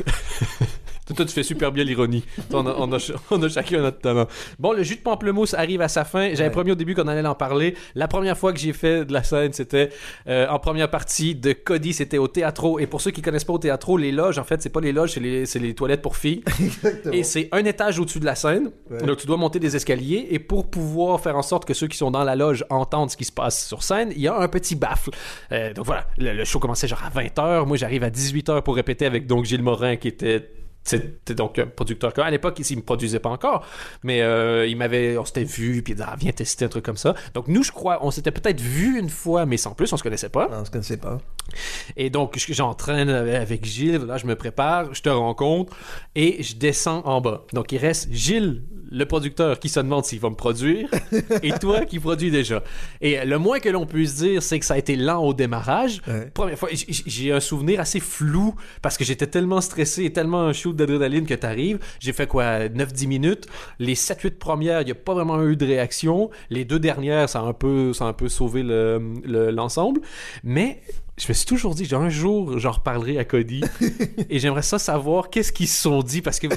Toi, tu fais super bien l'ironie. On a chacun notre talent. Bon, le jus de pamplemousse arrive à sa fin. J'avais promis au début qu'on allait en parler. La première fois que j'ai fait de la scène, c'était en première partie de Cody. C'était au Théâtro. Et pour ceux qui connaissent pas au Théâtro, les loges, en fait, c'est pas les loges, c'est les toilettes pour filles. Exactement. Et c'est un étage au-dessus de la scène. Ouais. Donc, tu dois monter des escaliers. Et pour pouvoir faire en sorte que ceux qui sont dans la loge entendent ce qui se passe sur scène, il y a un petit baffle. Donc voilà, le show commençait genre à 20h. Moi, j'arrive à 18h pour répéter avec donc Gilles Morin qui était... C'était donc un producteur. À l'époque, il ne me produisait pas encore, mais on s'était vu, puis il disait, viens tester un truc comme ça. Donc nous, je crois, on s'était peut-être vu une fois, mais sans plus, on se connaissait pas. Non, on se connaissait pas. Et donc, j'entraîne avec Gilles, là, je me prépare, je te rencontre, et je descends en bas. Donc, il reste Gilles, le producteur, qui se demande s'il va me produire, et toi qui produis déjà. Et le moins que l'on puisse dire, c'est que ça a été lent au démarrage. Ouais. Première fois, j'ai un souvenir assez flou, parce que j'étais tellement stressé et tellement un shoot d'adrénaline que t'arrives. J'ai fait quoi, 9-10 minutes. Les 7-8 premières, il n'y a pas vraiment eu de réaction. Les 2 dernières, ça a un peu sauvé l'ensemble. Mais je me suis toujours dit, un jour, j'en reparlerai à Cody et j'aimerais ça savoir qu'est-ce qu'ils se sont dit, parce que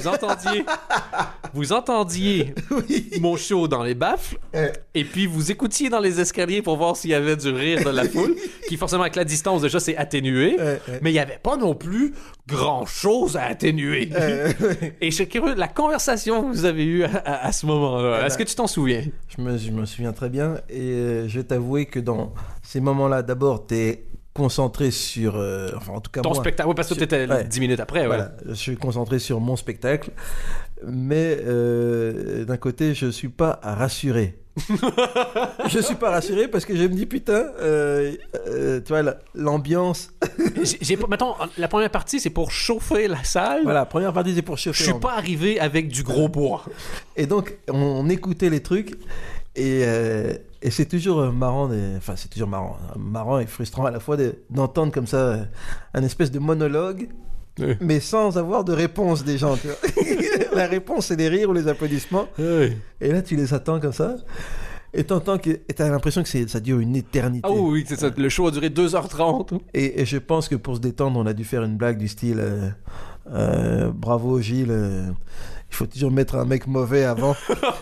vous entendiez mon show dans les baffles et puis vous écoutiez dans les escaliers pour voir s'il y avait du rire de la foule, qui forcément avec la distance déjà c'est atténué, mais il n'y avait pas non plus grand-chose à atténuer. Et je suis curieux, la conversation que vous avez eue à ce moment-là, est-ce que tu t'en souviens? Je me souviens très bien, et je vais t'avouer que dans ces moments-là, d'abord, t'es concentré sur... enfin, en tout cas, ton spectacle, oui, parce que tu étais 10 minutes après. Voilà, je suis concentré sur mon spectacle, mais d'un côté, je suis pas rassuré. Je suis pas rassuré parce que je me dis, putain, tu vois, l'ambiance... Mettons, la première partie, c'est pour chauffer la salle. Voilà, la première partie, c'est pour chauffer. Je suis pas arrivé avec du gros bois. Et donc, on écoutait les trucs, et c'est toujours marrant, c'est toujours marrant et frustrant à la fois d'entendre comme ça un espèce de monologue, mais sans avoir de réponse des gens. Tu vois. La réponse, c'est les rires ou les applaudissements. Et là, tu les attends comme ça. Et t'as l'impression que ça dure une éternité. Ah oui, c'est ça. Le show a duré 2h30. Et je pense que pour se détendre, on a dû faire une blague du style bravo Gilles, il faut toujours mettre un mec mauvais avant.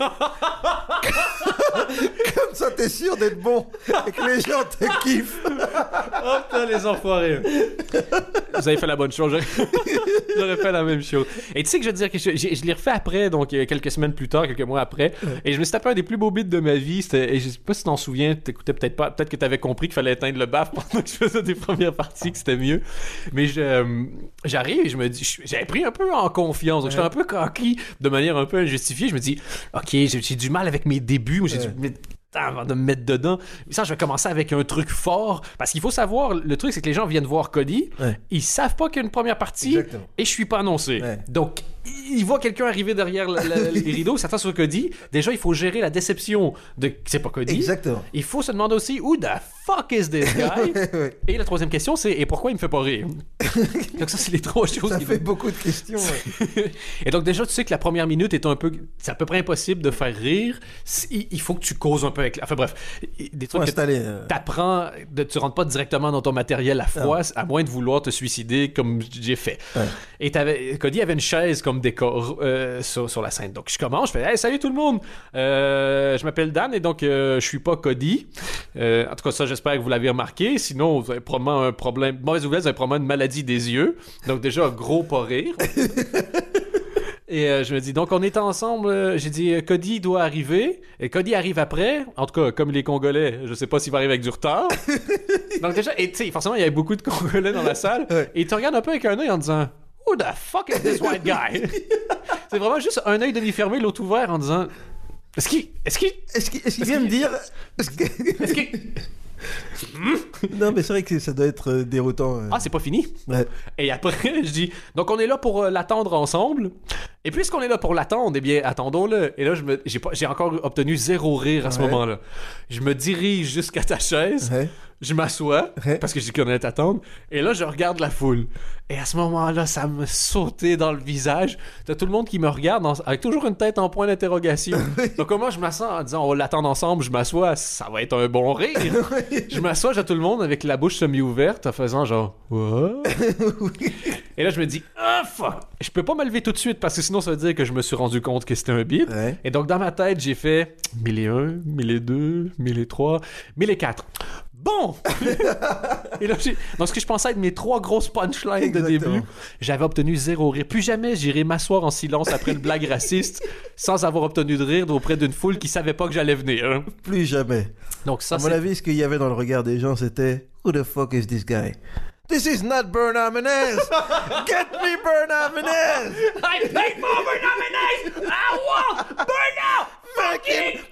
Comme ça, t'es sûr d'être bon et que les gens te kiffent. Oh putain, les enfoirés. Vous avez fait la bonne chose. J'aurais fait la même chose. Et tu sais que je veux dire que je l'ai refait après, donc quelques semaines plus tard, quelques mois après. Et je me suis tapé un des plus beaux beats de ma vie. Et je sais pas si t'en souviens, t'écoutais peut-être pas. Peut-être que t'avais compris qu'il fallait éteindre le baff pendant que je faisais des premières parties, que c'était mieux. Mais j'arrive et je me dis, j'avais pris un peu en confiance. Donc j'étais un peu coquille, de manière un peu injustifiée. Je me dis, ok, j'ai du mal avec mes débuts. Moi, j'ai avant de me mettre dedans. Ça, je vais commencer avec un truc fort. Parce qu'il faut savoir, le truc, c'est que les gens viennent voir Cody. Ils savent pas qu'il y a une première partie. Exactement. Et je suis pas annoncé. Donc, ils voient quelqu'un arriver derrière les rideaux, s'attend sur Cody. Déjà, il faut gérer la déception de c'est pas Cody. Exactement. Il faut se demander aussi, who the fuck is this guy? Et la troisième question, c'est, et pourquoi il me fait pas rire? Donc ça, c'est les 3 choses. Ça fait beaucoup de questions. Et donc déjà, tu sais que la première minute est c'est à peu près impossible de faire rire. Il faut que tu causes un peu avec... Enfin bref, des trucs que t'apprends, tu rentres pas directement dans ton matériel à froid, à moins de vouloir te suicider comme j'ai fait. Et Cody avait une chaise comme décor sur la scène. Donc je commence, je fais « Hey, salut tout le monde! Je m'appelle Dan et donc je suis pas Cody. En tout cas, ça, j'espère que vous l'avez remarqué. Sinon, vous avez probablement un problème... Mauvaise nouvelle, vous avez probablement une maladie des yeux. Donc déjà, gros pas rire. Et je me dis, donc on est ensemble, j'ai dit, Cody doit arriver, et Cody arrive après, en tout cas, comme les Congolais, je sais pas s'il va arriver avec du retard. Donc déjà, et tu sais, forcément, il y avait beaucoup de Congolais dans la salle, et ils te regardent un peu avec un œil en disant, who the fuck is this white guy? C'est vraiment juste un œil demi-fermé, l'autre ouvert, en disant, est-ce qu'il vient me dire... Non, mais c'est vrai que ça doit être déroutant. Ah, c'est pas fini. Ouais. Et après, je dis, donc on est là pour l'attendre ensemble. Et puisqu'on est là pour l'attendre, eh bien, attendons-le. Et là, j'ai encore obtenu 0 rire à ce moment-là. Je me dirige jusqu'à ta chaise. Ouais. Je m'assois, parce que j'ai qu'on allait t'attendre, et là, je regarde la foule. Et à ce moment-là, ça me sautait dans le visage. T'as tout le monde qui me regarde avec toujours une tête en point d'interrogation. Donc, moi, je m'assois en disant, on va l'attendre ensemble, je m'assois, ça va être un bon rire. Je m'assois, j'ai tout le monde avec la bouche semi-ouverte, en faisant genre, what? Et là, je me dis, ah, fuck! Je peux pas me lever tout de suite, parce que sinon, ça veut dire que je me suis rendu compte que c'était un bip. Ouais. Et donc, dans ma tête, j'ai fait 1001, 1002, 1003, 1004. Bon! Et là, donc, ce que je pensais être mes 3 grosses punchlines de début, j'avais obtenu 0 rire. Plus jamais j'irai m'asseoir en silence après une blague raciste sans avoir obtenu de rire auprès d'une foule qui savait pas que j'allais venir. Hein. Plus jamais. Donc, ça, à mon avis, ce qu'il y avait dans le regard des gens, c'était Who the fuck is this guy? This is not Bernard Menez! Get me Bernard Menez! I paid for Bernard Menez! I want Bernard fucking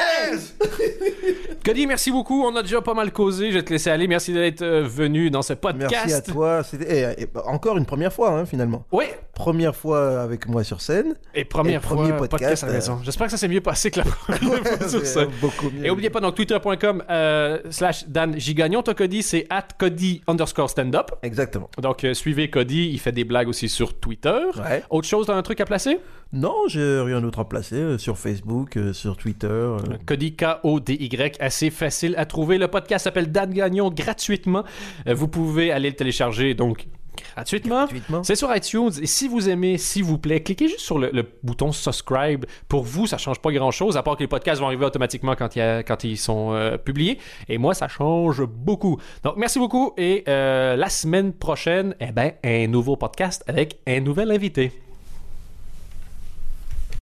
Menez! Cody, merci beaucoup. On a déjà pas mal causé. Je vais te laisser aller. Merci d'être venu dans ce podcast. Merci à toi. Encore une première fois, hein, finalement. Oui. Première fois avec moi sur scène. Et première fois, premier podcast à la maison. J'espère que ça s'est mieux passé que la première fois sur scène. Beaucoup mieux. Et n'oubliez pas, donc, twitter.com /DanJGagnon. Ton Cody, c'est @Cody_standup. Exactement. Donc, suivez Cody. Il fait des blagues aussi sur Twitter. Ouais. Autre chose, dans un truc à placer? Non, j'ai rien d'autre à placer. Sur Facebook, sur Twitter. Cody, K-O-D-Y, assez facile à trouver. Le podcast s'appelle Dan Gagnon gratuitement. Vous pouvez aller le télécharger, donc gratuitement. C'est sur iTunes. Et si vous aimez, s'il vous plaît, cliquez juste sur le bouton subscribe. Pour vous, ça change pas grand-chose, à part que les podcasts vont arriver automatiquement quand ils sont publiés. Et moi, ça change beaucoup. Donc, merci beaucoup. Et la semaine prochaine, un nouveau podcast avec un nouvel invité.